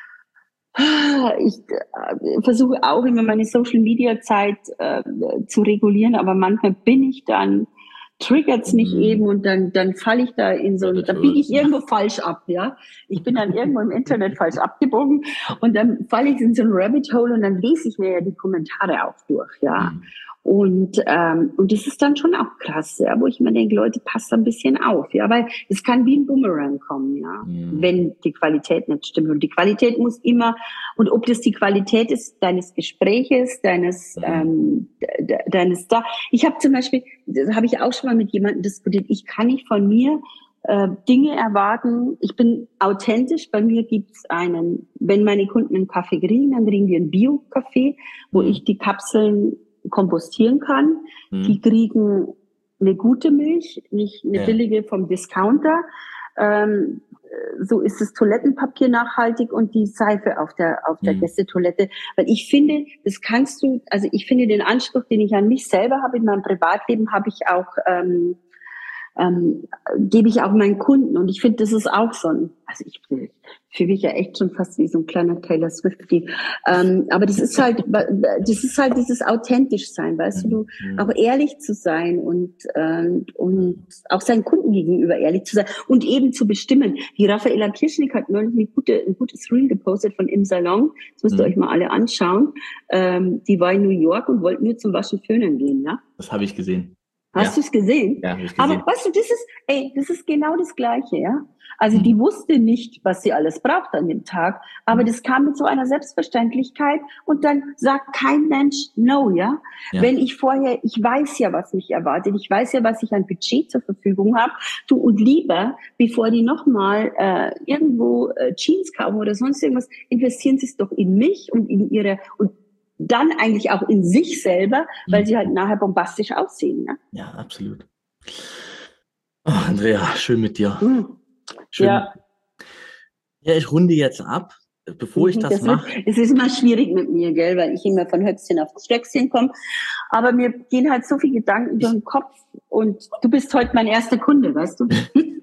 B: ich äh, versuche auch immer meine Social-Media-Zeit äh, zu regulieren, aber manchmal bin ich dann, triggert's mich mhm. eben, und dann dann falle ich da in so, ja, da biege ich irgendwo falsch ab, ja. Ich bin dann irgendwo im Internet falsch abgebogen und dann falle ich in so ein Rabbit Hole und dann lese ich mir ja die Kommentare auch durch, ja. Mhm. Und, ähm, und das ist dann schon auch krass, ja, wo ich mir denke, Leute, passt ein bisschen auf, ja, weil es kann wie ein Boomerang kommen, ja, mhm. wenn die Qualität nicht stimmt. Und die Qualität muss immer, und ob das die Qualität ist deines Gespräches, deines, mhm. ähm, de, deines da. Ich habe zum Beispiel, das habe ich auch schon mal mit jemandem diskutiert, ich kann nicht von mir äh, Dinge erwarten. Ich bin authentisch. Bei mir gibt's einen, wenn meine Kunden einen Kaffee kriegen, dann kriegen die einen Bio-Kaffee, wo mhm. ich die Kapseln kompostieren kann. Mhm. Die kriegen eine gute Milch, nicht eine ja. billige vom Discounter. Ähm, so ist das Toilettenpapier nachhaltig und die Seife auf der auf der mhm. Gästetoilette. Weil ich finde, das kannst du, also ich finde den Anspruch, den ich an mich selber habe in meinem Privatleben, habe ich auch ähm, ähm, gebe ich auch meinen Kunden. Und ich finde, das ist auch so ein, also ich fühle mich ja echt schon fast wie so ein kleiner Taylor Swiftie. Ähm, aber das ist halt, das ist halt dieses authentisch sein, weißt du, du auch ehrlich zu sein und, ähm, und auch seinen Kunden gegenüber ehrlich zu sein und eben zu bestimmen. Die Raffaella Kirschnick hat neulich eine gute, ein gutes Reel gepostet von Im Salon. Das müsst ihr mhm. euch mal alle anschauen. Ähm, die war in New York und wollte nur zum Waschen Föhnen gehen, ja?
A: Das habe ich gesehen.
B: Hast ja. du es gesehen?
A: Ja, hab ich gesehen.
B: Aber weißt du, das ist, ey, das ist genau das Gleiche, ja. Also mhm. die wusste nicht, was sie alles braucht an dem Tag, aber mhm. das kam mit so einer Selbstverständlichkeit und dann sagt kein Mensch no, ja? ja. Wenn ich vorher, ich weiß ja, was mich erwartet, ich weiß ja, was ich an Budget zur Verfügung habe, du und lieber, bevor die nochmal äh, irgendwo äh, Jeans kaufen oder sonst irgendwas, investieren sie es doch in mich und in ihre und dann eigentlich auch in sich selber, weil mhm. sie halt nachher bombastisch aussehen. Ne?
A: Ja, absolut. Oh, Andrea, schön mit dir.
B: Mhm.
A: Schön.
B: Ja.
A: Ja, ich runde jetzt ab, bevor ich das, das mache.
B: Es ist immer schwierig mit mir, gell, weil ich immer von Höchstchen auf Stöckchen komme. Aber mir gehen halt so viele Gedanken durch den Kopf und du bist heute mein erster Kunde, weißt du?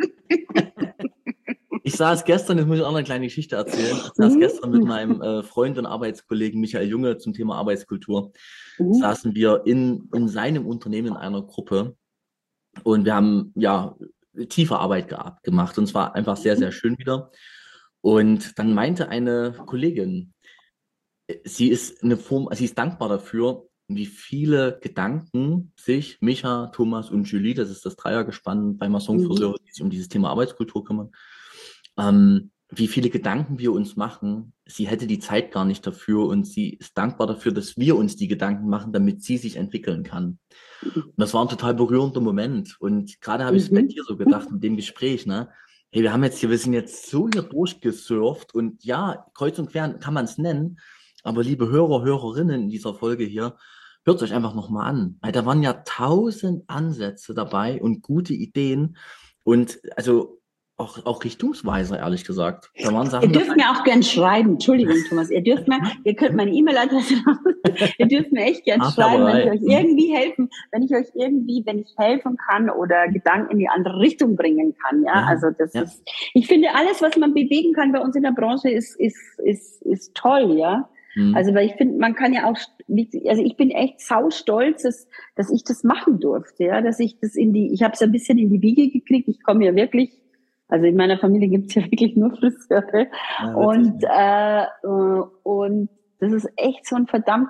A: Ich saß gestern, jetzt muss ich auch noch eine kleine Geschichte erzählen, ich saß mhm. gestern mit meinem äh, Freund und Arbeitskollegen Michael Junge zum Thema Arbeitskultur, mhm. saßen wir in, in seinem Unternehmen in einer Gruppe und wir haben ja tiefe Arbeit gehabt, gemacht und es war einfach sehr, sehr schön wieder. Und dann meinte eine Kollegin, sie ist eine Form, sie ist dankbar dafür, wie viele Gedanken sich Micha, Thomas und Julie, das ist das Dreiergespann bei Masson Friseure, die sich um dieses Thema Arbeitskultur kümmern, ähm, wie viele Gedanken wir uns machen. Sie hätte die Zeit gar nicht dafür und sie ist dankbar dafür, dass wir uns die Gedanken machen, damit sie sich entwickeln kann. Und das war ein total berührender Moment. Und gerade habe ich es bei dir so gedacht in dem Gespräch, ne? Hey, wir haben jetzt hier, wir sind jetzt so hier durchgesurft und ja, kreuz und quer kann man es nennen, aber liebe Hörer, Hörerinnen in dieser Folge hier, hört es euch einfach nochmal an, weil da waren ja tausend Ansätze dabei und gute Ideen und also auch, auch Richtungsweiser, ehrlich gesagt. Da waren Sachen
B: ihr dürft dabei. Mir auch gern schreiben, Entschuldigung, Thomas, ihr dürft mir, ihr könnt meine E-Mail-Adresse haben, ihr dürft mir echt gern Ach, schreiben, wenn ich euch irgendwie helfen, wenn ich euch irgendwie, wenn ich helfen kann oder Gedanken in die andere Richtung bringen kann, ja, ja also das ja. ist, ich finde alles, was man bewegen kann bei uns in der Branche ist, ist, ist, ist toll, ja. Mhm. Also, weil ich finde, man kann ja auch, also ich bin echt saustolz, dass, dass ich das machen durfte, ja, dass ich das in die, ich habe es ein bisschen in die Wiege gekriegt, ich komme ja wirklich, also in meiner Familie gibt es ja wirklich nur Friseure ja, und, äh, und das ist echt so ein verdammt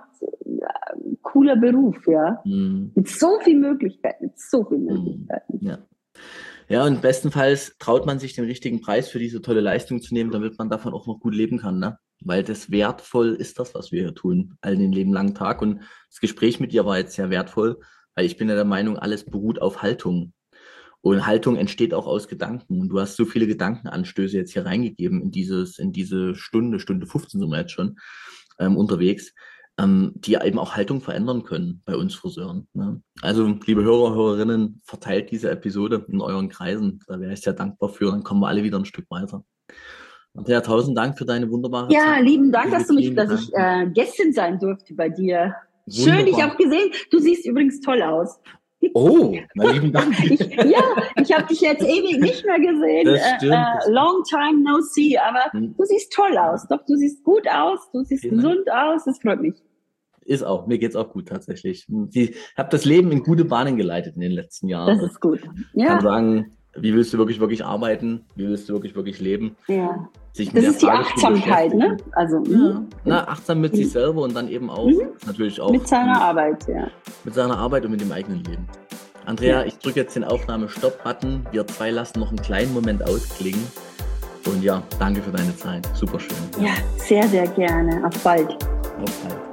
B: cooler Beruf, ja, mhm. mit so viel Möglichkeiten, mit so viel Möglichkeiten.
A: Ja. Ja, und bestenfalls traut man sich den richtigen Preis für diese tolle Leistung zu nehmen, damit man davon auch noch gut leben kann, ne? Weil das wertvoll ist das, was wir hier tun, all den lieben langen Tag. Und das Gespräch mit dir war jetzt sehr wertvoll, weil ich bin ja der Meinung, alles beruht auf Haltung. Und Haltung entsteht auch aus Gedanken. Und du hast so viele Gedankenanstöße jetzt hier reingegeben in dieses, in diese Stunde, Stunde fünfzehn sind wir jetzt schon ähm, unterwegs, ähm, die eben auch Haltung verändern können bei uns Friseuren. Ne? Also, liebe Hörer, Hörerinnen, verteilt diese Episode in euren Kreisen. Da wäre ich sehr dankbar für. Dann kommen wir alle wieder ein Stück weiter. Andrea, tausend Dank für deine wunderbare
B: Ja,
A: Zeit.
B: lieben Dank, dass du mich, dass ich äh, Gästin sein durfte bei dir. Wunderbar. Schön, ich habe gesehen, du siehst übrigens toll aus.
A: Oh, na lieben Dank.
B: Ich, ja, ich habe dich jetzt ewig nicht mehr gesehen.
A: Das stimmt.
B: Äh, äh, long time no see, aber hm. du siehst toll aus. Doch, du siehst gut aus, du siehst Vielen gesund Dank. Aus, das freut mich.
A: Ist auch, mir geht's auch gut tatsächlich. Ich habe das Leben in gute Bahnen geleitet in den letzten Jahren.
B: Das ist gut.
A: Ja. Ich kann sagen, wie willst du wirklich, wirklich arbeiten? Wie willst du wirklich, wirklich leben?
B: Ja.
A: Sich
B: das ist die Achtsamkeit, ne? Also,
A: ja. Na, achtsam mit mhm. sich selber und dann eben auch mhm. natürlich auch
B: mit seiner mit, Arbeit, ja.
A: Mit seiner Arbeit und mit dem eigenen Leben. Andrea, ja. ich drücke jetzt den Aufnahme-Stop-Button. Wir zwei lassen noch einen kleinen Moment ausklingen. Und ja, danke für deine Zeit. Super schön.
B: Ja, sehr, sehr gerne. Auf bald.
A: Auf bald.